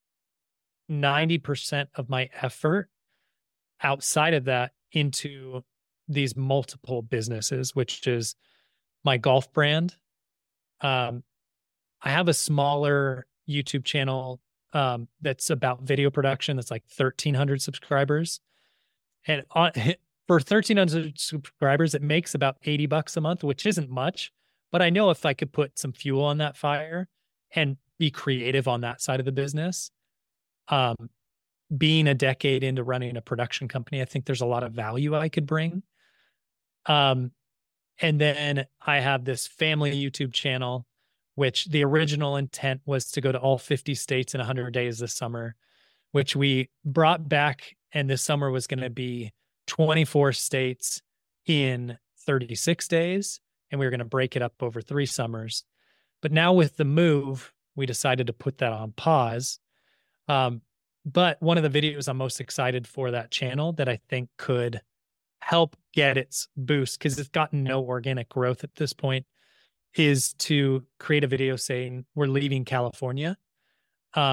ninety percent of my effort outside of that into these multiple businesses, which is my golf brand. Um, I have a smaller YouTube channel um, that's about video production. That's like thirteen hundred subscribers. And on, for thirteen hundred subscribers, it makes about eighty bucks a month, which isn't much. But I know if I could put some fuel on that fire and be creative on that side of the business, um, being a decade into running a production company, I think there's a lot of value I could bring. Um, and then I have this family YouTube channel, which the original intent was to go to all fifty states in one hundred days this summer, which we brought back. And this summer was going to be twenty-four states in thirty-six days. And we were going to break it up over three summers. But now with the move, we decided to put that on pause. Um, but one of the videos I'm most excited for that channel that I think could help get its boost, because it's gotten no organic growth at this point, is to create a video saying we're leaving California. Um,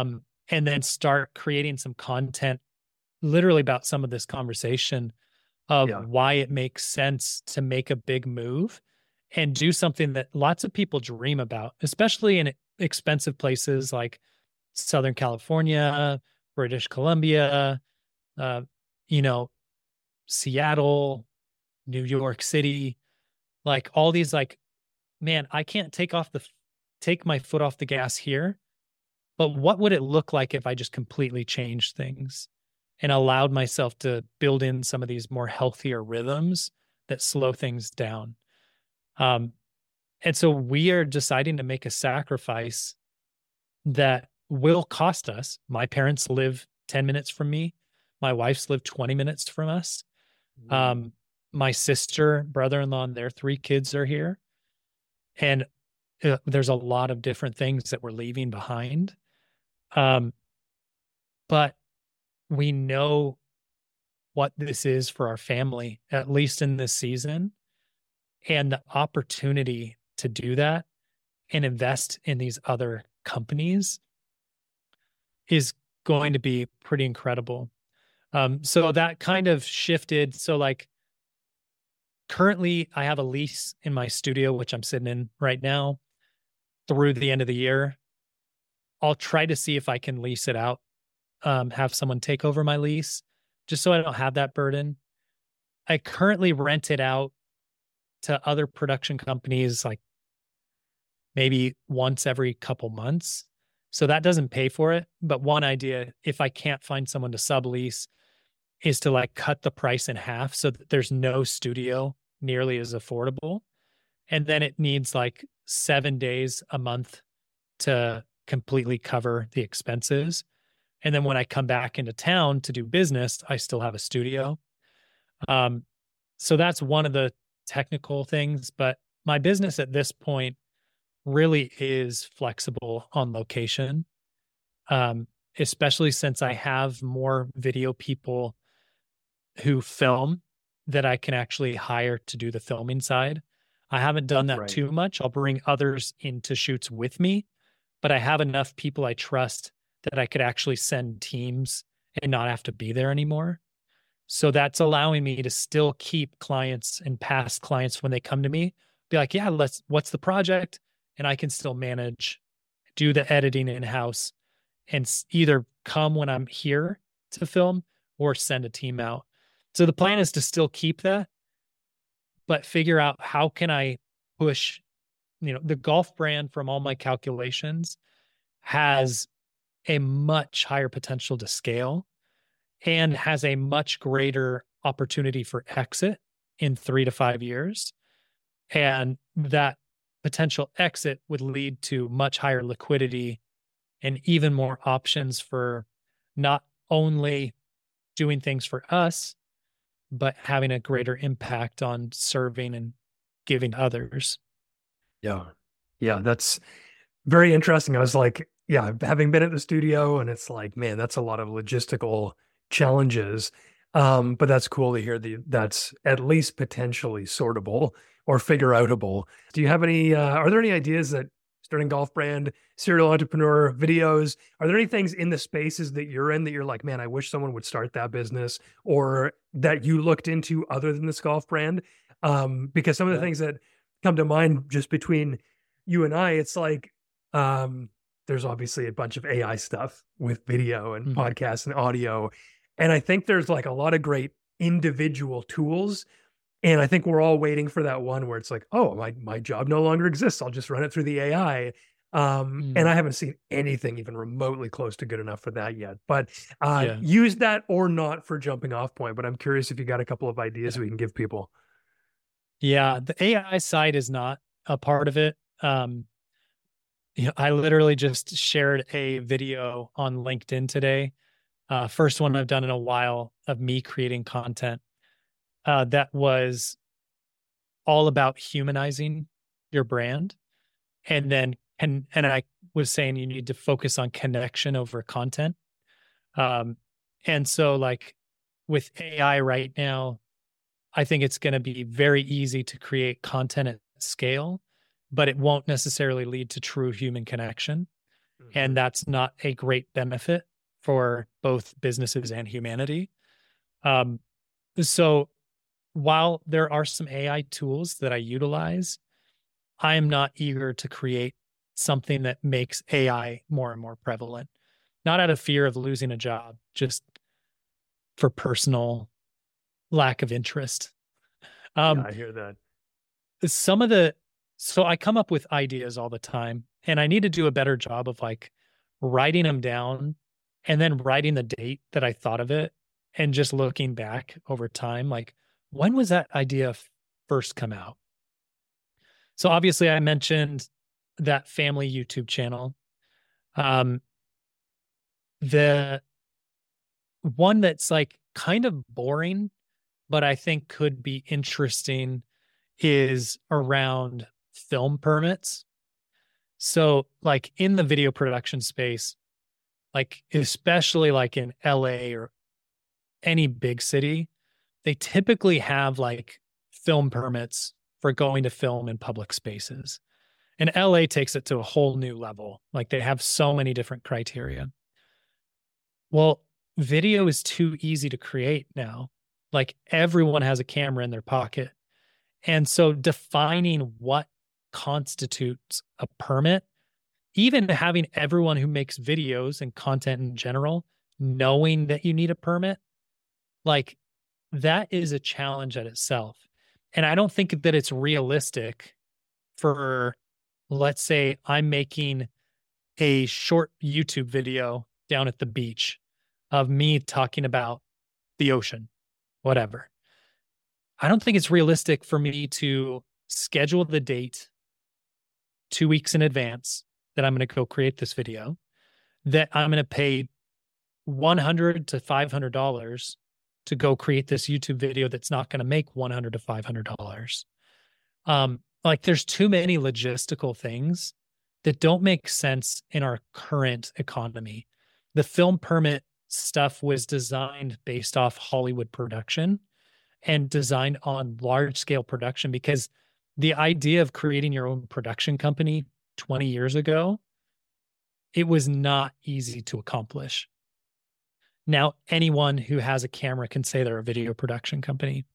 and then start creating some content literally about some of this conversation of Yeah. why it makes sense to make a big move and do something that lots of people dream about, especially in expensive places like Southern California, British Columbia, uh, you know, Seattle, New York City, like all these, like, man, I can't take off the take my foot off the gas here, but what would it look like if I just completely changed things and allowed myself to build in some of these more healthier rhythms that slow things down? Um, and so we are deciding to make a sacrifice that will cost us. My parents live ten minutes from me. My wife's live twenty minutes from us. Um, my sister, brother-in-law, and their three kids are here. And uh, there's a lot of different things that we're leaving behind. Um, but we know what this is for our family, at least in this season. And the opportunity to do that and invest in these other companies is going to be pretty incredible. Um, so that kind of shifted. So like currently I have a lease in my studio, which I'm sitting in right now through the end of the year. I'll try to see if I can lease it out, um, have someone take over my lease just so I don't have that burden. I currently rent it out to other production companies like maybe once every couple months. So that doesn't pay for it. But one idea, if I can't find someone to sublease, is to like cut the price in half so that there's no studio nearly as affordable. And then it needs like seven days a month to completely cover the expenses. And then when I come back into town to do business, I still have a studio. Um, so that's one of the technical things. But my business at this point really is flexible on location, um, especially since I have more video people who film that I can actually hire to do the filming side. I haven't done that Right. too much. I'll bring others into shoots with me, but I have enough people I trust that I could actually send teams and not have to be there anymore. So that's allowing me to still keep clients and past clients when they come to me, be like, yeah, let's, what's the project? And I can still manage, do the editing in-house and either come when I'm here to film or send a team out. So the plan is to still keep that, but figure out how can I push, you know, the golf brand from all my calculations has a much higher potential to scale and has a much greater opportunity for exit in three to five years. And that potential exit would lead to much higher liquidity and even more options for not only doing things for us, but having a greater impact on serving and giving others. Yeah. Yeah. That's very interesting. I was like, yeah, having been at the studio, and it's like, man, that's a lot of logistical challenges. Um, but that's cool to hear the that's at least potentially sortable or figure outable. Do you have any, uh, are there any ideas that starting golf brand, serial entrepreneur videos, are there any things in the spaces that you're in that you're like, man, I wish someone would start that business, or that you looked into other than this golf brand? Um, because some of the Yeah. things that come to mind just between you and I, it's like, um, there's obviously a bunch of A I stuff with video and Mhm. podcasts and audio. And I think there's like a lot of great individual tools. And I think we're all waiting for that one where it's like, oh, my, my job no longer exists. I'll just run it through the A I. Um, Mm. and I haven't seen anything even remotely close to good enough for that yet. But uh, Yeah. use that or not for jumping off point. But I'm curious if you got a couple of ideas Yeah. we can give people. Yeah. The A I side is not a part of it. Um, you know, I literally just shared a video on LinkedIn today. Uh, first one I've done in a while of me creating content uh, that was all about humanizing your brand. And then, and, and I was saying you need to focus on connection over content. Um, and so like with A I right now, I think it's going to be very easy to create content at scale, but it won't necessarily lead to true human connection. Mhm. And that's not a great benefit for both businesses and humanity. Um, so while there are some A I tools that I utilize, I am not eager to create something that makes A I more and more prevalent. Not out of fear of losing a job, just for personal lack of interest. Yeah, Um, I hear that. some of the so I come up with ideas all the time, and I need to do a better job of like writing them down and then writing the date that I thought of it and just looking back over time, like when was that idea f- first come out? So obviously I mentioned that family YouTube channel. Um, the one that's like kind of boring, but I think could be interesting is around film permits. So, like in the video production space, like especially like in L A or any big city, they typically have like film permits for going to film in public spaces. And L A takes it to a whole new level. Like they have so many different criteria. Well, video is too easy to create now. Like everyone has a camera in their pocket. And so defining what constitutes a permit, even having everyone who makes videos and content in general knowing that you need a permit, like that is a challenge at itself. And I don't think that it's realistic for, let's say, I'm making a short YouTube video down at the beach of me talking about the ocean, whatever. I don't think it's realistic for me to schedule the date two weeks in advance that I'm going to go create this video, that I'm going to pay one hundred to five hundred dollars to go create this YouTube video that's not going to make one hundred to five hundred dollars. Um, like there's too many logistical things that don't make sense in our current economy. The film permit stuff was designed based off Hollywood production and designed on large scale production because the idea of creating your own production company twenty years ago, it was not easy to accomplish. Now, anyone who has a camera can say they're a video production company.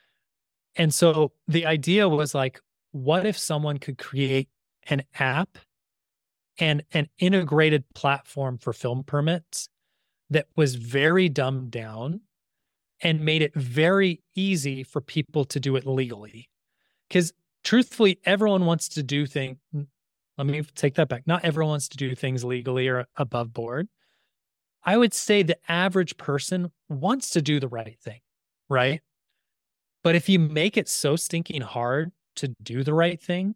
And so the idea was like, what if someone could create an app and an integrated platform for film permits that was very dumbed down and made it very easy for people to do it legally? Because truthfully, everyone wants to do things. Let me take that back. Not everyone wants to do things legally or above board. I would say the average person wants to do the right thing, right? But if you make it so stinking hard to do the right thing,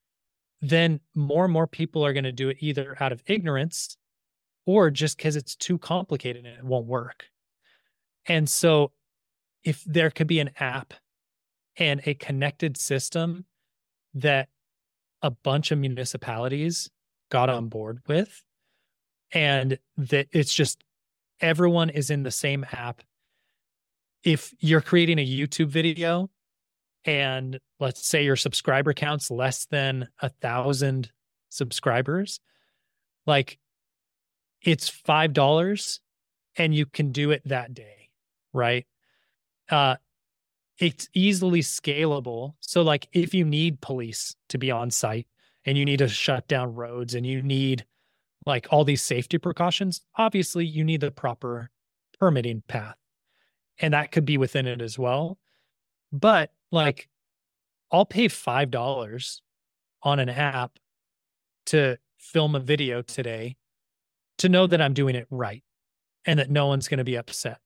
then more and more people are going to do it either out of ignorance or just because it's too complicated and it won't work. And so if there could be an app and a connected system that a bunch of municipalities got on board with, and that it's just everyone is in the same app. If you're creating a YouTube video and let's say your subscriber count's less than a thousand subscribers, like it's five dollars and you can do it that day, right? Uh, it's easily scalable. So like if you need police to be on site and you need to shut down roads and you need like all these safety precautions, obviously you need the proper permitting path. And that could be within it as well. But like I'll pay five dollars on an app to film a video today to know that I'm doing it right and that no one's going to be upset.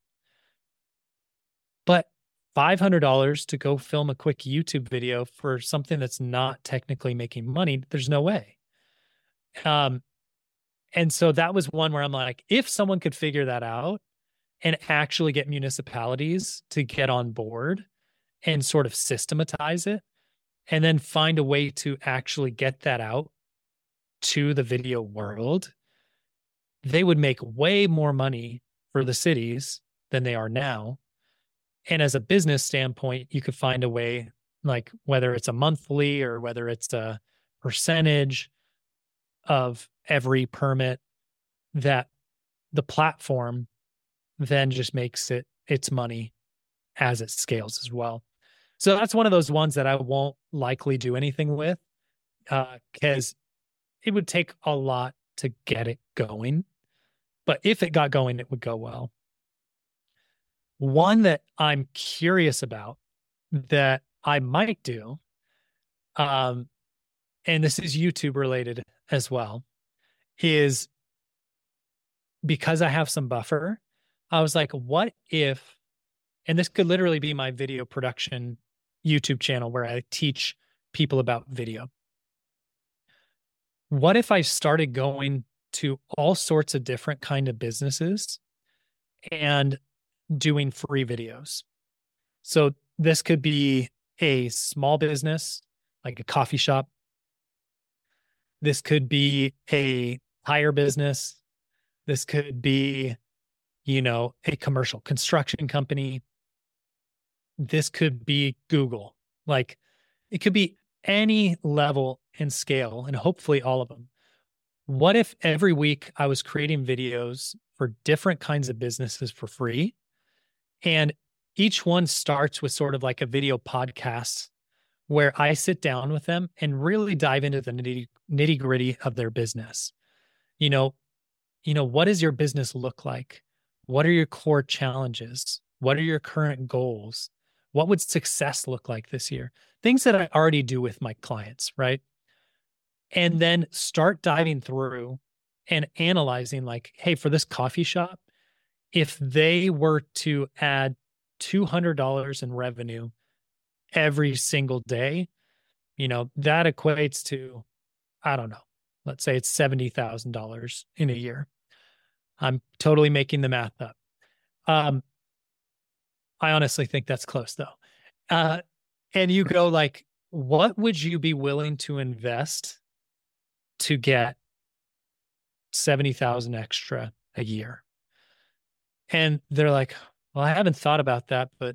But five hundred dollars to go film a quick YouTube video for something that's not technically making money, there's no way. Um, and so that was one where I'm like, if someone could figure that out and actually get municipalities to get on board and sort of systematize it, and then find a way to actually get that out to the video world, they would make way more money for the cities than they are now. And as a business standpoint, you could find a way, like whether it's a monthly or whether it's a percentage, of every permit that the platform then just makes it its money as it scales as well. So that's one of those ones that I won't likely do anything with, because uh, it would take a lot to get it going. But if it got going, it would go well. One that I'm curious about that I might do, um, and this is YouTube related as well, is because I have some buffer, I was like, what if, and this could literally be my video production YouTube channel where I teach people about video. What if I started going to all sorts of different kind of businesses and doing free videos? So this could be a small business, like a coffee shop. This could be a tire business. This could be, you know, a commercial construction company. This could be Google. Like, it could be any level and scale, and hopefully all of them. What if every week I was creating videos for different kinds of businesses for free? And each one starts with sort of like a video podcast where I sit down with them and really dive into the nitty, nitty gritty of their business. You know, you know, what does your business look like? What are your core challenges? What are your current goals? What would success look like this year? Things that I already do with my clients, right? And then start diving through and analyzing, like, hey, for this coffee shop, if they were to add two hundred dollars in revenue every single day, you know, that equates to, I don't know, let's say it's seventy thousand dollars in a year. I'm totally making the math up. Um, I honestly think that's close though. Uh, and you go like, what would you be willing to invest to get seventy thousand extra a year? And they're like, well, I haven't thought about that, but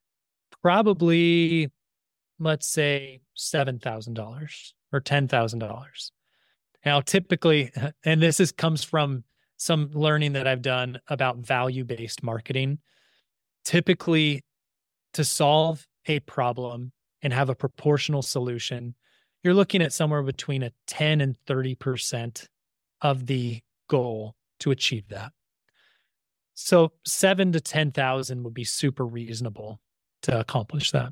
probably, let's say seven thousand dollars or ten thousand dollars. Now, typically, and this is comes from some learning that I've done about value-based marketing. Typically, to solve a problem and have a proportional solution, you're looking at somewhere between a ten and thirty percent of the goal to achieve that. So seven to ten thousand would be super reasonable to accomplish that.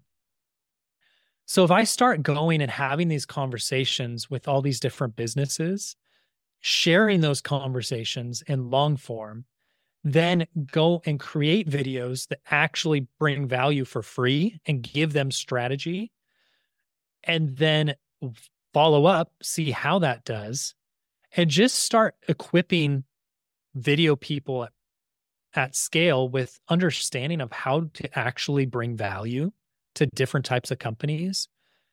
So if I start going and having these conversations with all these different businesses, sharing those conversations in long form, then go and create videos that actually bring value for free and give them strategy, and then follow up, see how that does, and just start equipping video people at, at scale with understanding of how to actually bring value to different types of companies.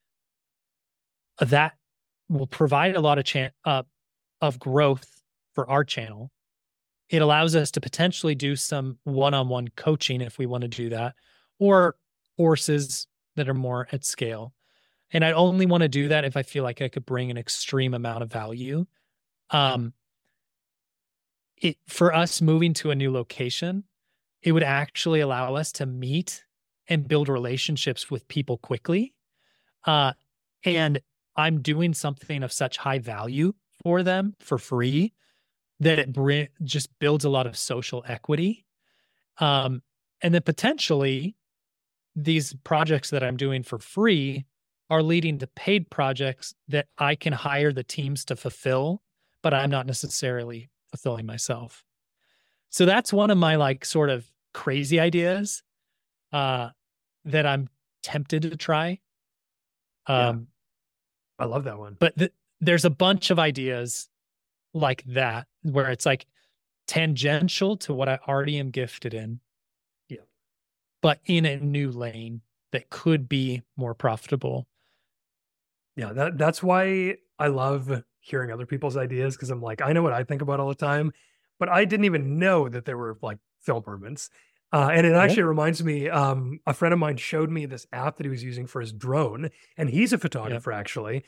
That will provide a lot of chance uh, of growth for our channel. It allows us to potentially do some one-on-one coaching if we want to do that, or courses that are more at scale. And I only want to do that if I feel like I could bring an extreme amount of value. Um, it, for us moving to a new location, it would actually allow us to meet and build relationships with people quickly. Uh, and I'm doing something of such high value for them for free that it bring, just builds a lot of social equity. Um, and then potentially these projects that I'm doing for free are leading to paid projects that I can hire the teams to fulfill, but I'm not necessarily fulfilling myself. So that's one of my like sort of crazy ideas uh, that I'm tempted to try. Um, yeah. I love that one. But th- there's a bunch of ideas like that where it's like tangential to what I already am gifted in. Yeah. But in a new lane that could be more profitable. Yeah, that that's why I love hearing other people's ideas, because I'm like, I know what I think about all the time, but I didn't even know that there were like film permits. Uh, and it actually yeah. reminds me, um, a friend of mine showed me this app that he was using for his drone, and he's a photographer yeah. actually.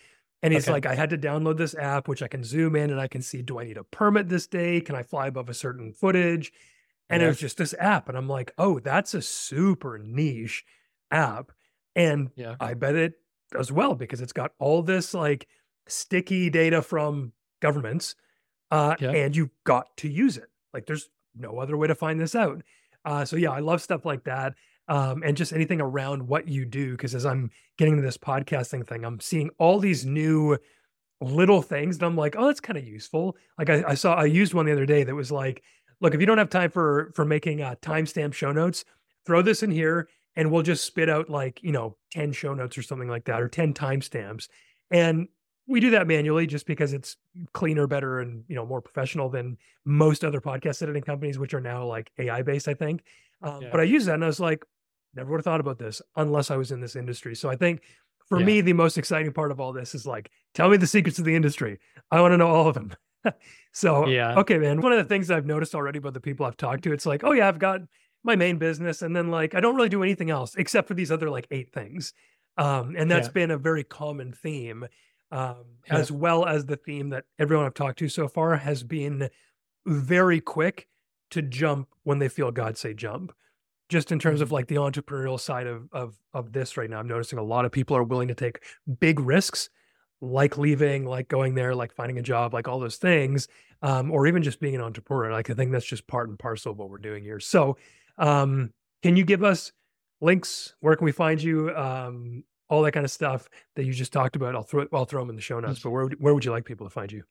And he's Okay. like, I had to download this app, which I can zoom in and I can see, do I need a permit this day? Can I fly above a certain footage? And it Yeah. was just this app. And I'm like, oh, that's a super niche app. And Yeah. I bet it does well because it's got all this like sticky data from governments, uh, Yeah. and you've got to use it. Like there's no other way to find this out. Uh, so yeah, I love stuff like that. Um, and just anything around what you do. Cause as I'm getting into this podcasting thing, I'm seeing all these new little things that I'm like, oh, that's kind of useful. Like I, I saw, I used one the other day that was like, look, if you don't have time for for making uh, timestamp show notes, throw this in here, and we'll just spit out like you know ten show notes or something like that, or ten timestamps. And we do that manually just because it's cleaner, better, and you know more professional than most other podcast editing companies, which are now like A I based, I think. Um, Yeah. but I used that, and I was like, never would have thought about this unless I was in this industry. So I think for Yeah. me, the most exciting part of all this is like, tell me the secrets of the industry. I want to know all of them. So, Yeah. okay, man. One of the things I've noticed already about the people I've talked to, it's like, oh yeah, I've got my main business, and then like I don't really do anything else except for these other like eight things. Um, and that's Yeah. been a very common theme, um, Yeah. as well as the theme that everyone I've talked to so far has been very quick to jump when they feel God say jump. Just in terms of Mhm. like the entrepreneurial side of of of this right now, I'm noticing a lot of people are willing to take big risks, like leaving, like going there, like finding a job, like all those things, um, or even just being an entrepreneur. Like I think that's just part and parcel of what we're doing here. So, um, can you give us links? Where can we find you? Um, all that kind of stuff that you just talked about. I'll throw it. I'll throw them in the show notes. But where would, where would you like people to find you?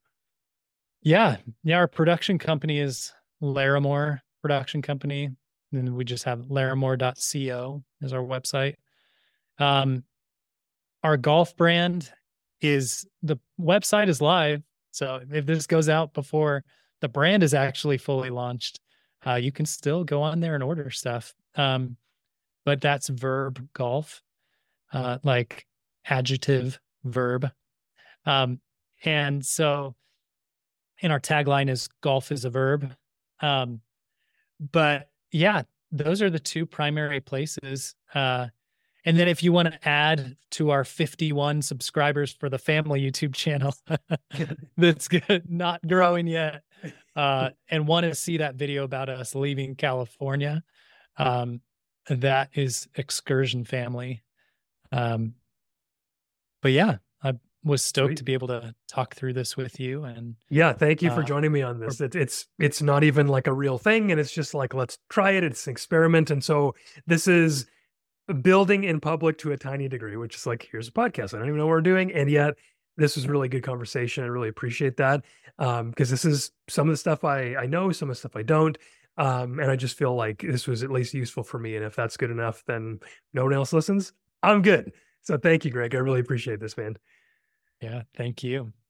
Yeah. Yeah. Our production company is Larimore Production Company. And we just have larimore dot co is our website. Um, our golf brand is the website is live. So if this goes out before the brand is actually fully launched, uh, you can still go on there and order stuff. Um, but that's verb golf, uh, like adjective verb. Um, and so, and our tagline is golf is a verb. Um, but yeah, those are the two primary places. Uh, and then if you want to add to our fifty-one subscribers for the family YouTube channel, that's good, not growing yet, uh, and want to see that video about us leaving California, um, that is Excursion Family. Um, but yeah, I was stoked Sweet. to be able to talk through this with you. And Yeah, thank you for uh, joining me on this. It's it's it's not even like a real thing, and it's just like let's try it. It's an experiment, and so this is building in public to a tiny degree, which is like here's a podcast. I don't even know what we're doing, and yet this was really good conversation. I really appreciate that um, because this is some of the stuff I I know, some of the stuff I don't, um, and I just feel like this was at least useful for me. And if that's good enough, then no one else listens. I'm good. So thank you, Greg. I really appreciate this, man. yeah, thank you.